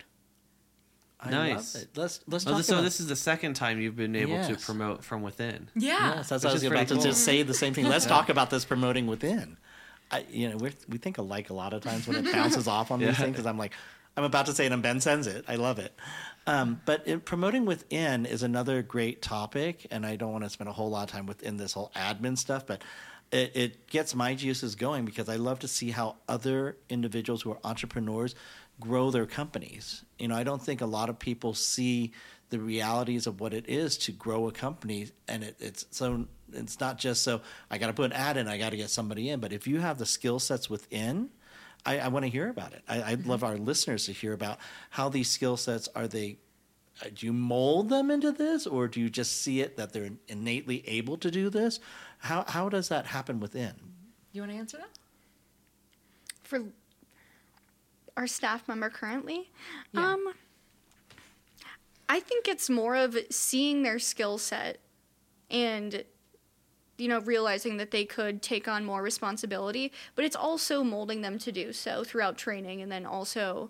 I Nice. love it. Let's Oh, talk so about this is the second time you've been able to Yes. promote from within. Yeah. Yes, that's Which what I was is about pretty to cool. just say the same thing. Let's talk about this promoting within. We think alike a lot of times when it bounces off on these Yeah. things because I'm about to say it and Ben sends it. I love it. But promoting within is another great topic, and I don't want to spend a whole lot of time within this whole admin stuff, but it gets my juices going because I love to see how other individuals who are entrepreneurs grow their companies. I don't think a lot of people see the realities of what it is to grow a company, and it's not just so I got to put an ad in, I got to get somebody in, but if you have the skill sets within, I want to hear about it. I'd love our listeners to hear about how these skill sets do you mold them into this, or do you just see it that they're innately able to do this? How does that happen within? You want to answer that? For our staff member currently, Yeah. I think it's more of seeing their skill set and realizing that they could take on more responsibility, but it's also molding them to do so throughout training, and then also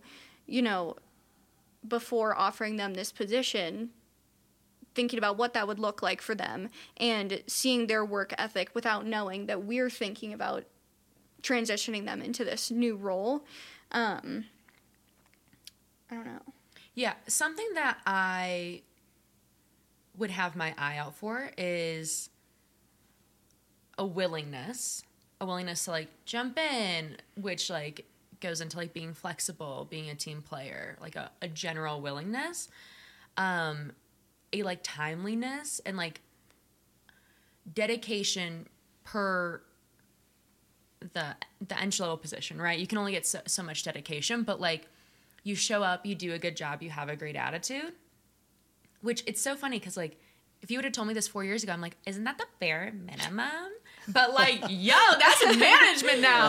before offering them this position, thinking about what that would look like for them and seeing their work ethic without knowing that we're thinking about transitioning them into this new role. I don't know. Yeah, something that I would have my eye out for is a willingness to like jump in, which like goes into like being flexible, being a team player, like a general willingness, a like timeliness and like dedication per the entry level position, right? You can only get so much dedication, but like you show up, you do a good job, you have a great attitude, which it's so funny because like if you would have told me this 4 years ago, I'm like, isn't that the bare minimum? But like, yo, that's management now.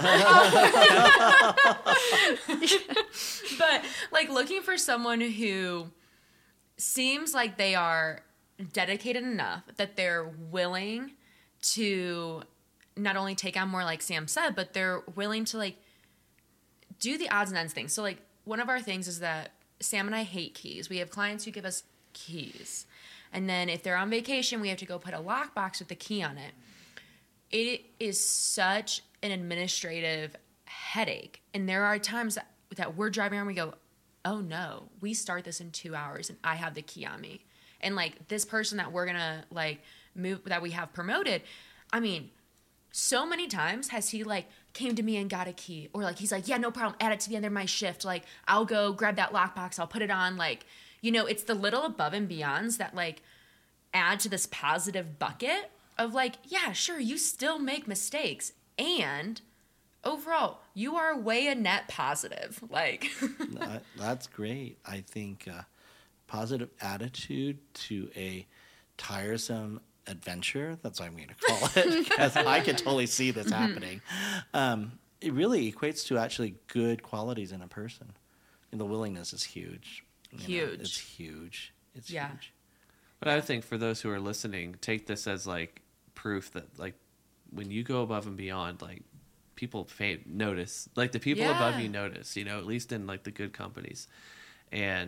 But like looking for someone who seems like they are dedicated enough that they're willing to not only take on more, like Sam said, but they're willing to like do the odds and ends things. So like one of our things is that Sam and I hate keys. We have clients who give us keys. And then if they're on vacation, we have to go put a lockbox with the key on it. It is such an administrative headache. And there are times that we're driving around, we go, oh no, we start this in 2 hours and I have the key on me. And like this person that we're going to like move, that we have promoted, I mean, so many times has he like came to me and got a key, or like he's like, yeah, no problem, add it to the end of my shift, like I'll go grab that lockbox, I'll put it on. Like, it's the little above and beyonds that like add to this positive bucket of like, yeah, sure, you still make mistakes, and overall you are way a net positive. Like That's great. I think positive attitude to a tiresome adventure, that's what I'm going to call it, because I can totally see this happening. It really equates to actually good qualities in a person. And the willingness is huge. Huge. It's huge. It's Yeah. huge. But I think for those who are listening, take this as like proof that like when you go above and beyond, like people notice, like the people above Yeah. you notice, at least in like the good companies. And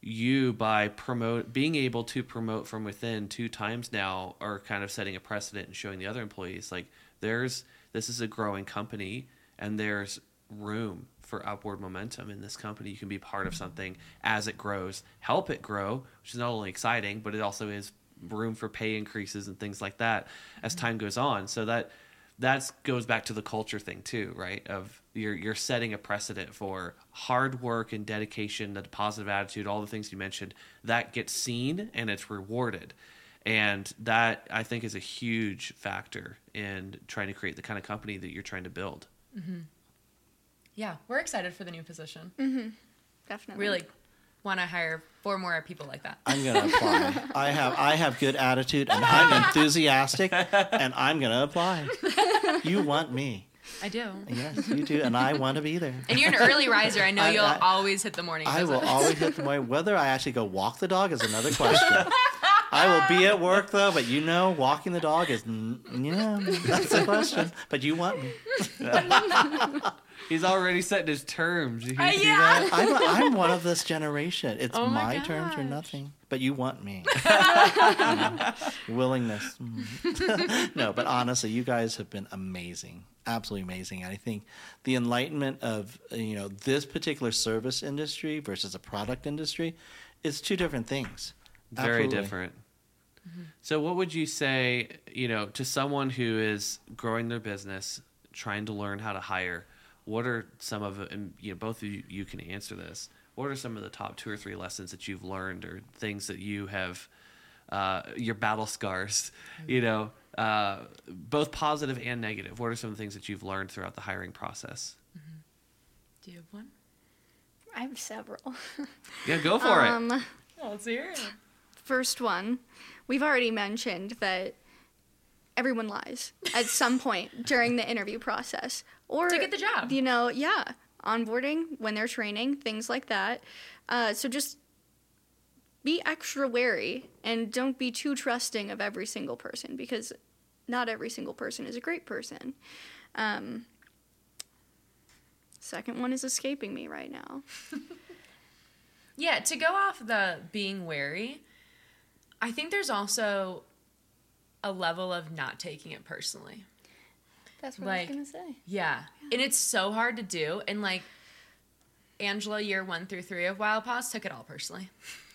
you by being able to promote from within 2 times now are kind of setting a precedent and showing the other employees like this is a growing company and there's room for upward momentum in this company. You can be part of something as it grows, help it grow, which is not only exciting, but it also is room for pay increases and things like that as time goes on. So that goes back to the culture thing too, right? Of you're setting a precedent for hard work and dedication, the positive attitude, all the things you mentioned, that gets seen and it's rewarded. And that, I think, is a huge factor in trying to create the kind of company that you're trying to build. Mm-hmm. Yeah, we're excited for the new position. Mm-hmm. Definitely. Really want to hire 4 more people like that. I'm going to apply. I have good attitude, and I'm enthusiastic, and I'm going to apply. You want me. I do. Yes, you do, and I want to be there. And you're an early riser. I know you'll always hit the morning. I will always hit the morning. Whether I actually go walk the dog is another question. I will be at work, though, but walking the dog is, that's the question. But you want me. He's already setting his terms. You see yeah. that? I'm one of this generation. It's my terms or nothing. But you want me. Willingness. No, but honestly, you guys have been amazing. Absolutely amazing. And I think the enlightenment of this particular service industry versus a product industry is 2 different things. Very Absolutely. different. Mm-hmm. So what would you say, to someone who is growing their business, trying to learn how to hire? What are some of, and both of you can answer this. What are some of the top 2 or 3 lessons that you've learned, or things that you have, your battle scars, both positive and negative? What are some of the things that you've learned throughout the hiring process? Mm-hmm. Do you have one? I have several. Yeah, go for it. Oh, let's hear it. First one, we've already mentioned that everyone lies at some point during the interview process. Or to get the job. Onboarding, when they're training, things like that. So just be extra wary and don't be too trusting of every single person, because not every single person is a great person. Second one is escaping me right now. Yeah, to go off the being wary, I think there's also a level of not taking it personally. That's what I was going to say. Yeah. And it's so hard to do. And Angela, year 1 through 3 of Wild Paws took it all personally.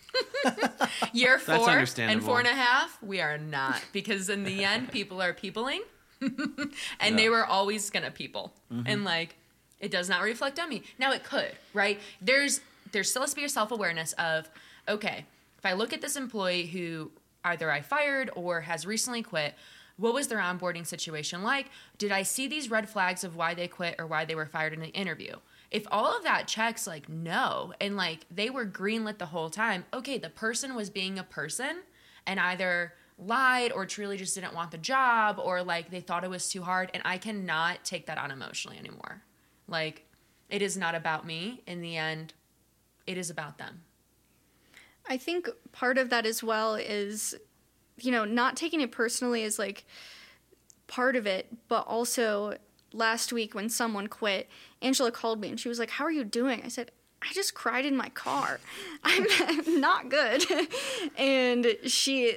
Year 4 and 4.5, we are not. Because in the end, people are peopling. And they were always going to people. Mm-hmm. And it does not reflect on me. Now it could, right? There still has to be a self-awareness of, okay, if I look at this employee who either I fired or has recently quit, what was their onboarding situation like? Did I see these red flags of why they quit or why they were fired in the interview? If all of that checks no, and they were greenlit the whole time, okay, the person was being a person and either lied or truly just didn't want the job, or they thought it was too hard, and I cannot take that on emotionally anymore. It is not about me. In the end, it is about them. I think part of that as well is, not taking it personally is part of it, but also last week when someone quit, Angela called me and she was like, "How are you doing?" I said, "I just cried in my car. I'm not good." And she,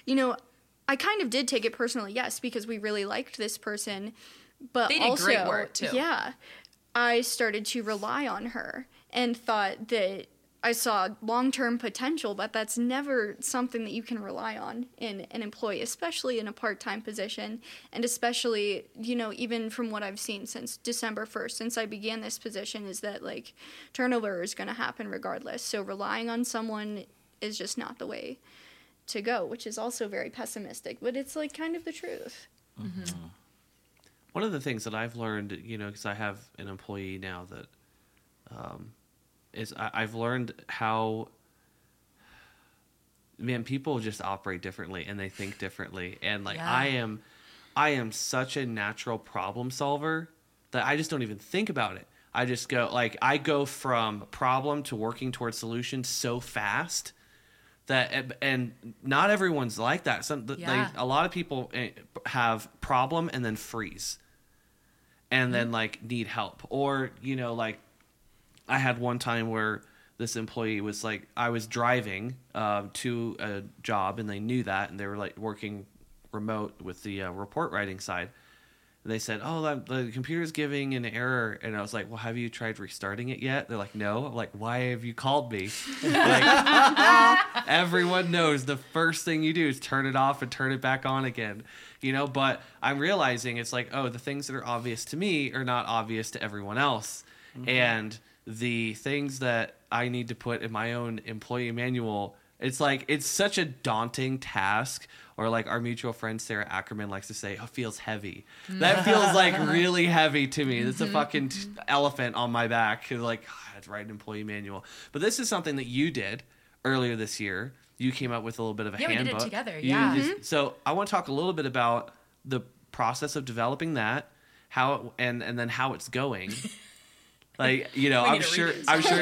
I kind of did take it personally, yes, because we really liked this person, but they did also, great work too. Yeah, I started to rely on her and thought that I saw long-term potential, but that's never something that you can rely on in an employee, especially in a part-time position, and especially, even from what I've seen since December 1st, since I began this position, is that, turnover is going to happen regardless. So relying on someone is just not the way to go, which is also very pessimistic, but it's, kind of the truth. Mm-hmm. One of the things that I've learned, because I have an employee now that is I've learned how, people just operate differently and they think differently. And I am such a natural problem solver that I just don't even think about it. I just go, I go from problem to working towards solution so fast that, and not everyone's like that. A lot of people have problem and then freeze and then need help, or, I had one time where this employee was like, I was driving to a job, and they knew that, and they were like working remote with the report writing side. And they said, "Oh, the computer's giving an error," and I was like, "Well, have you tried restarting it yet?" They're like, "No." I'm like, "Why have you called me?" Like, everyone knows the first thing you do is turn it off and turn it back on again, you know. But I'm realizing it's like, oh, the things that are obvious to me are not obvious to everyone else, and the things that I need to put in my own employee manual. It's like, it's such a daunting task. Or like our mutual friend Sarah Ackerman likes to say, "Oh, feels heavy." That feels like really heavy to me. It's a fucking elephant on my back. Like, I had to write an employee manual. But this is something that you did earlier this year. You came up with a little bit of a handbook. We did it together. You did. So I want to talk a little bit about the process of developing that, and then how it's going. Like, you know, I'm sure,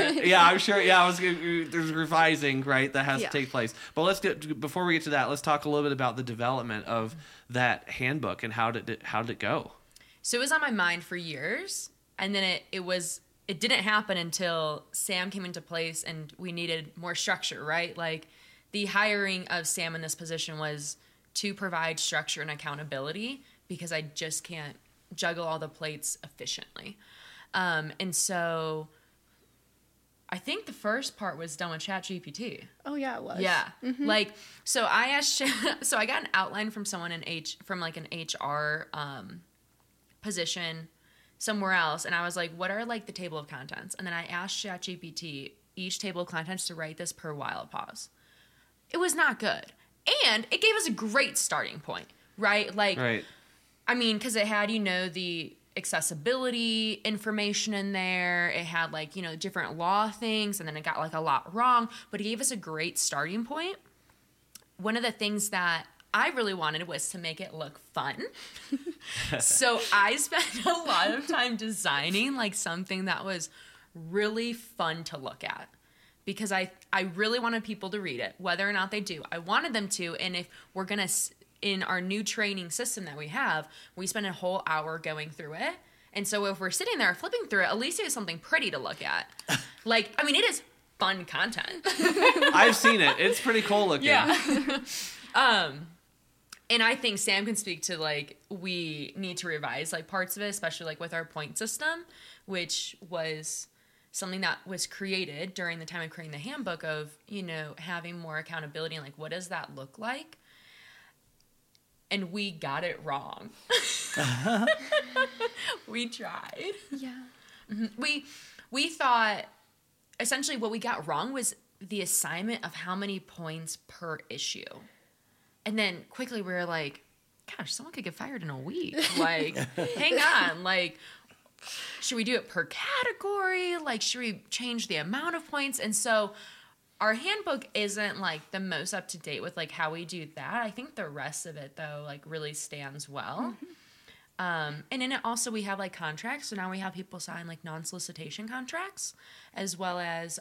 there's revising, right, that has to take place. But before we get to that, let's talk a little bit about the development of that handbook and how did it go? So it was on my mind for years, and then it didn't happen until Sam came into place and we needed more structure, right? Like, the hiring of Sam in this position was to provide structure and accountability, because I just can't juggle all the plates efficiently. And so I think the first part was done with ChatGPT. Oh yeah, it was. Yeah. Like, so I asked, so I got an outline from someone from like an HR, position somewhere else. And I was like, what are like the table of contents? And then I asked ChatGPT each table of contents to write this per while pause. It was not good. And it gave us a great starting point, right? Like, right. I mean, because it had, the accessibility information in there. It had like, different law things, and then it got like a lot wrong, but it gave us a great starting point. One of the things that I really wanted was to make it look fun. So I spent a lot of time designing like something that was really fun to look at, because I really wanted people to read it, whether or not they do. I wanted them to, and if we're going to... in our new training system that we have, we spend a whole hour going through it. And so if we're sitting there flipping through it, at least it is something pretty to look at. Like, I mean, it is fun content. I've seen it. It's pretty cool looking. Yeah. And I think Sam can speak to, like, we need to revise, like, parts of it, especially, like, with our point system, which was something that was created during the time of creating the handbook of, having more accountability and, like, what does that look like? And we got it wrong. We tried. Yeah. We thought, essentially what we got wrong was the assignment of how many points per issue. And then quickly we were like, gosh, someone could get fired in a week. Like, hang on. Like, should we do it per category? Like, should we change the amount of points? And so... our handbook isn't, like, the most up-to-date with, like, how we do that. I think the rest of it, though, like, really stands well. And in it also we have, like, contracts. So now we have people sign, like, non-solicitation contracts, as well as,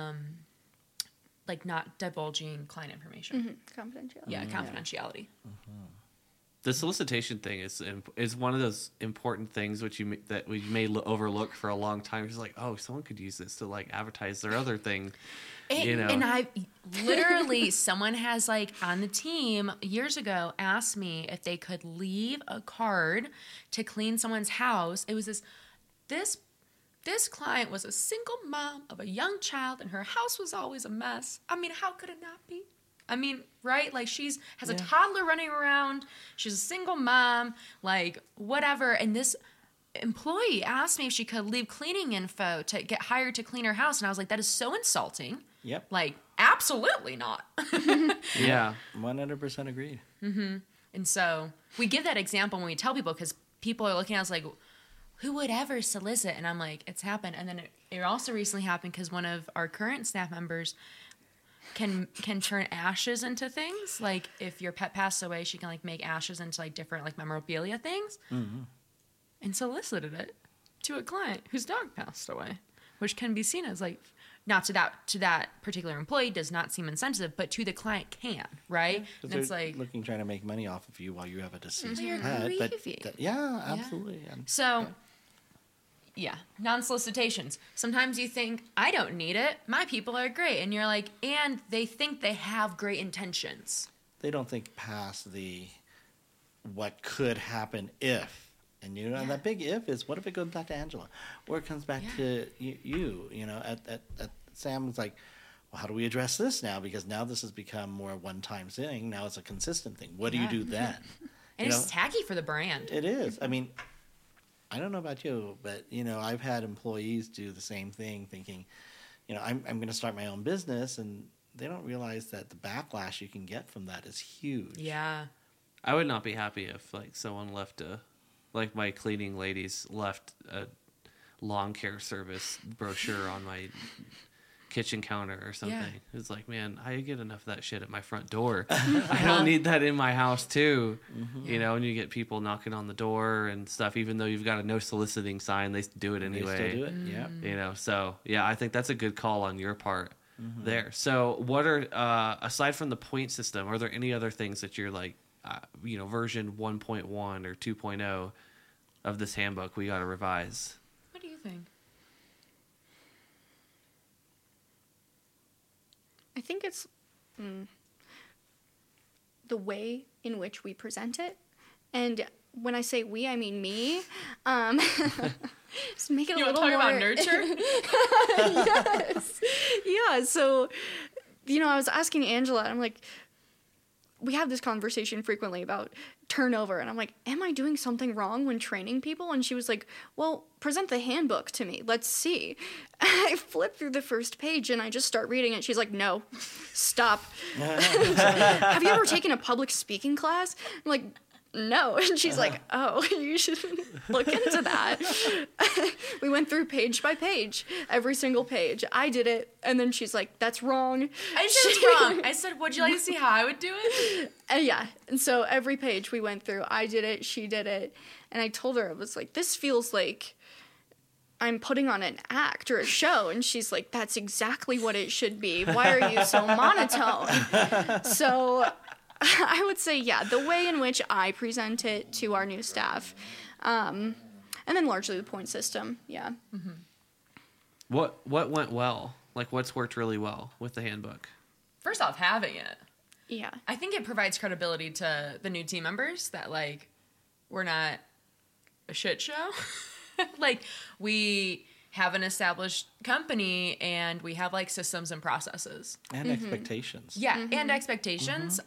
like, not divulging client information. Confidentiality. Yeah, confidentiality. The solicitation thing is one of those important things that we may overlook for a long time. It's like, oh, someone could use this to, like, advertise their other thing. And I literally, someone has, like, on the team years ago asked me if they could leave a card to clean someone's house. It was this client was a single mom of a young child, and her house was always a mess. I mean, how could it not be? I mean, right? Like, has a toddler running around. She's a single mom, like, whatever. And this employee asked me if she could leave cleaning info to get hired to clean her house. And I was like, that is so insulting. Yep. Like, absolutely not. Yeah. 100% agreed. And so we give that example when we tell people, because people are looking at us like, who would ever solicit? And I'm like, it's happened. And then it also recently happened because one of our current staff members can turn ashes into things. Like, if your pet passed away, she can, like, make ashes into, like, different, like, memorabilia things. And solicited it to a client whose dog passed away, which can be seen as, like, not to that particular employee does not seem insensitive, but to the client can, right? Yeah, and it's like trying to make money off of you while you have a deceased You're pet. grieving. Absolutely. So non-solicitations. Sometimes you think, I don't need it. My people are great. And you're like, and they think they have great intentions. They don't think past the what could happen if. And that big if is, what if it goes back to Angela? Or it comes back to you know, at Sam was like, well, how do we address this now? Because now this has become more a one-time thing. Now it's a consistent thing. What do you do then? And it's tacky for the brand. It is. I mean, I don't know about you, but, you know, I've had employees do the same thing thinking, you know, I'm going to start my own business, and they don't realize that the backlash you can get from that is huge. Yeah. I would not be happy if like someone left like my cleaning ladies left a lawn care service brochure on my kitchen counter or something. Yeah. It's like, man, I get enough of that shit at my front door. I don't need that in my house too. Mm-hmm. You know, and you get people knocking on the door and stuff, even though you've got a no soliciting sign, they do it anyway. They still do it, yeah. You know, so yeah, I think that's a good call on your part there. So what are, aside from the point system, are there any other things that you're like, you know, version 1.1 or 2.0 of this handbook we got to revise? What do you think? I think it's the way in which we present it. And when I say we, I mean me. Just make it You a want to little talk more... about nurture? Yes. Yeah, so, you know, I was asking Angela, and I'm like, we have this conversation frequently about turnover, and I'm like, am I doing something wrong when training people? And she was like, well, present the handbook to me. Let's see. I flip through the first page, and I just start reading it. She's like, no, stop. Have you ever taken a public speaking class? I'm like, no. And she's like, oh, you should look into that. We went through page by page, every single page. I did it. And then she's like, that's wrong. I said it's wrong. I said, would you like to see how I would do it? Yeah. And so every page we went through, I did it, she did it. And I told her, I was like, this feels like I'm putting on an act or a show. And she's like, that's exactly what it should be. Why are you so monotone? So I would say, yeah, the way in which I present it to our new staff, and then largely the point system, yeah. Mm-hmm. What went well? Like, what's worked really well with the handbook? First off, having it. Yeah. I think it provides credibility to the new team members that, like, we're not a shit show. Like, we have an established company, and we have, like, systems and processes. And expectations. Yeah, and expectations.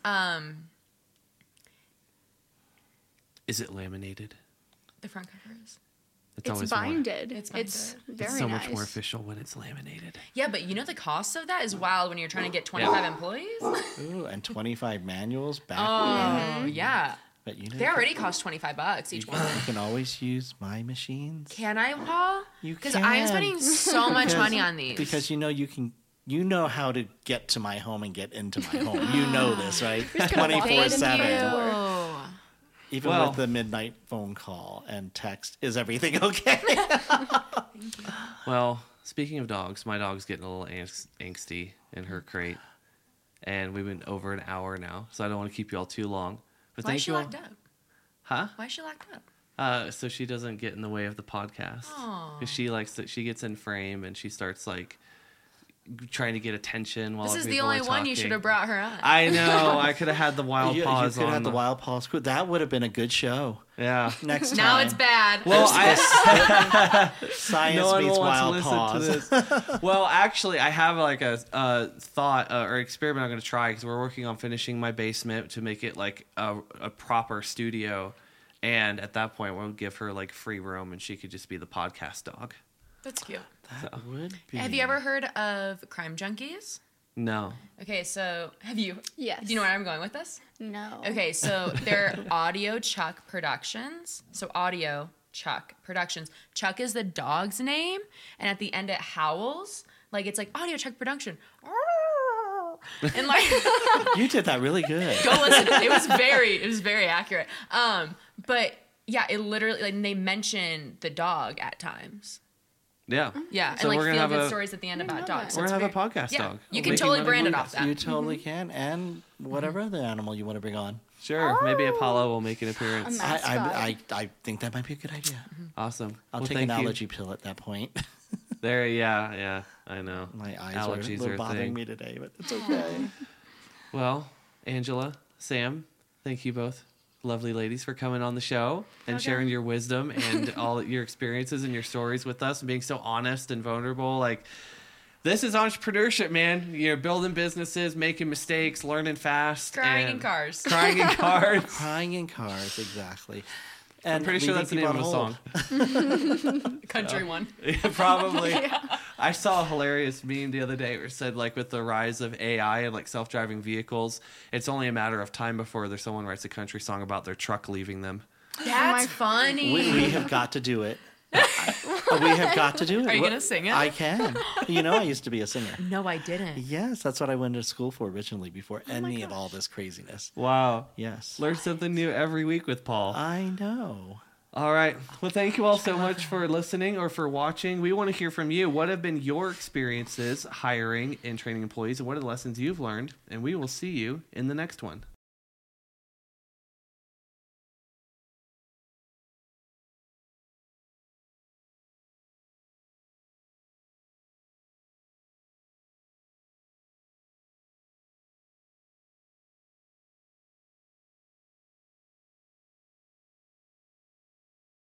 Is it laminated? The front cover is. It's always binded. It's It's binded. very It's so nice. much more official when it's laminated. Yeah, but you know the cost of that is wild when you're trying to get 25 employees? Ooh, and 25 manuals back. Oh, yeah. But you know, They already cost $25 each one. you can always use my machines. Can I, Paul? You Because can. I'm spending so much money on these. Because you know you know how to get to my home and get into my home. You know this, right? just gonna walk right into 24/7. your door. Oh. Even Well- with the midnight phone call and text, is everything okay? Well, speaking of dogs, my dog's getting a little angsty in her crate. And we've been over an hour now, so I don't want to keep you all too long. But Why is thank she you all. locked up? Huh? Why is she locked up? So she doesn't get in the way of the podcast. Aw. 'Cause she likes that she gets in frame and she starts like trying to get attention while This is the people are only one you talking. should have brought her on. I know. I could have had the wild you pause could on. have the wild pause. That would have been a good show. Yeah. Next time. Now it's bad. Well, Science no one meets will wild want to pause. listen to this. Well, actually, I have like a thought or experiment I'm going to try because we're working on finishing my basement to make it like a proper studio. And at that point, we'll give her like free room and she could just be the podcast dog. That's cute. That would be. Have you ever heard of Crime Junkies? No. Okay, so have you? Yes. Do you know where I'm going with this? No. Okay, so they're Audio Chuck Productions. So Audio Chuck Productions. Chuck is the dog's name, and at the end it howls. Like it's like Audio Chuck Production. And like You did that really good. go listen. It was very accurate. But yeah, it literally like they mention the dog at times. Yeah. Yeah, So and we're like gonna feel have good a stories at the end about know dogs. that. So we're it's gonna have a very- podcast yeah, dog. You We're can making totally money brand doing it off this. that. You totally can, and whatever the animal you want to bring on. Sure. Maybe Apollo will make an appearance. I think that might be a good idea. Awesome. I'll Well, take an thank you. allergy pill at that point. There, yeah, I know. My eyes Allergies are are a bothering thing. me today, but it's okay. Well, Angela, Sam, thank you both, lovely ladies, for coming on the show and sharing your wisdom and all your experiences and your stories with us and being so honest and vulnerable. Like, this is entrepreneurship, man. You're building businesses, making mistakes, learning fast. Crying and in cars. Crying in cars. Crying in cars, exactly. And I'm pretty sure leaving that's the name of a people on song. Country one. Yeah, probably. I saw a hilarious meme the other day where it said, like, with the rise of AI and like self-driving vehicles, it's only a matter of time before there's someone writes a country song about their truck leaving them. That's funny. We have got to do it. We have got to do it. Are you gonna sing it? I can. You know, I used to be a singer. No, I didn't. Yes, that's what I went to school for originally before any of all this craziness. Wow. Yes. Learn something new every week with Paul. I know. All right. Well, thank you all so much for listening or for watching. We want to hear from you. What have been your experiences hiring and training employees, and what are the lessons you've learned? And we will see you in the next one.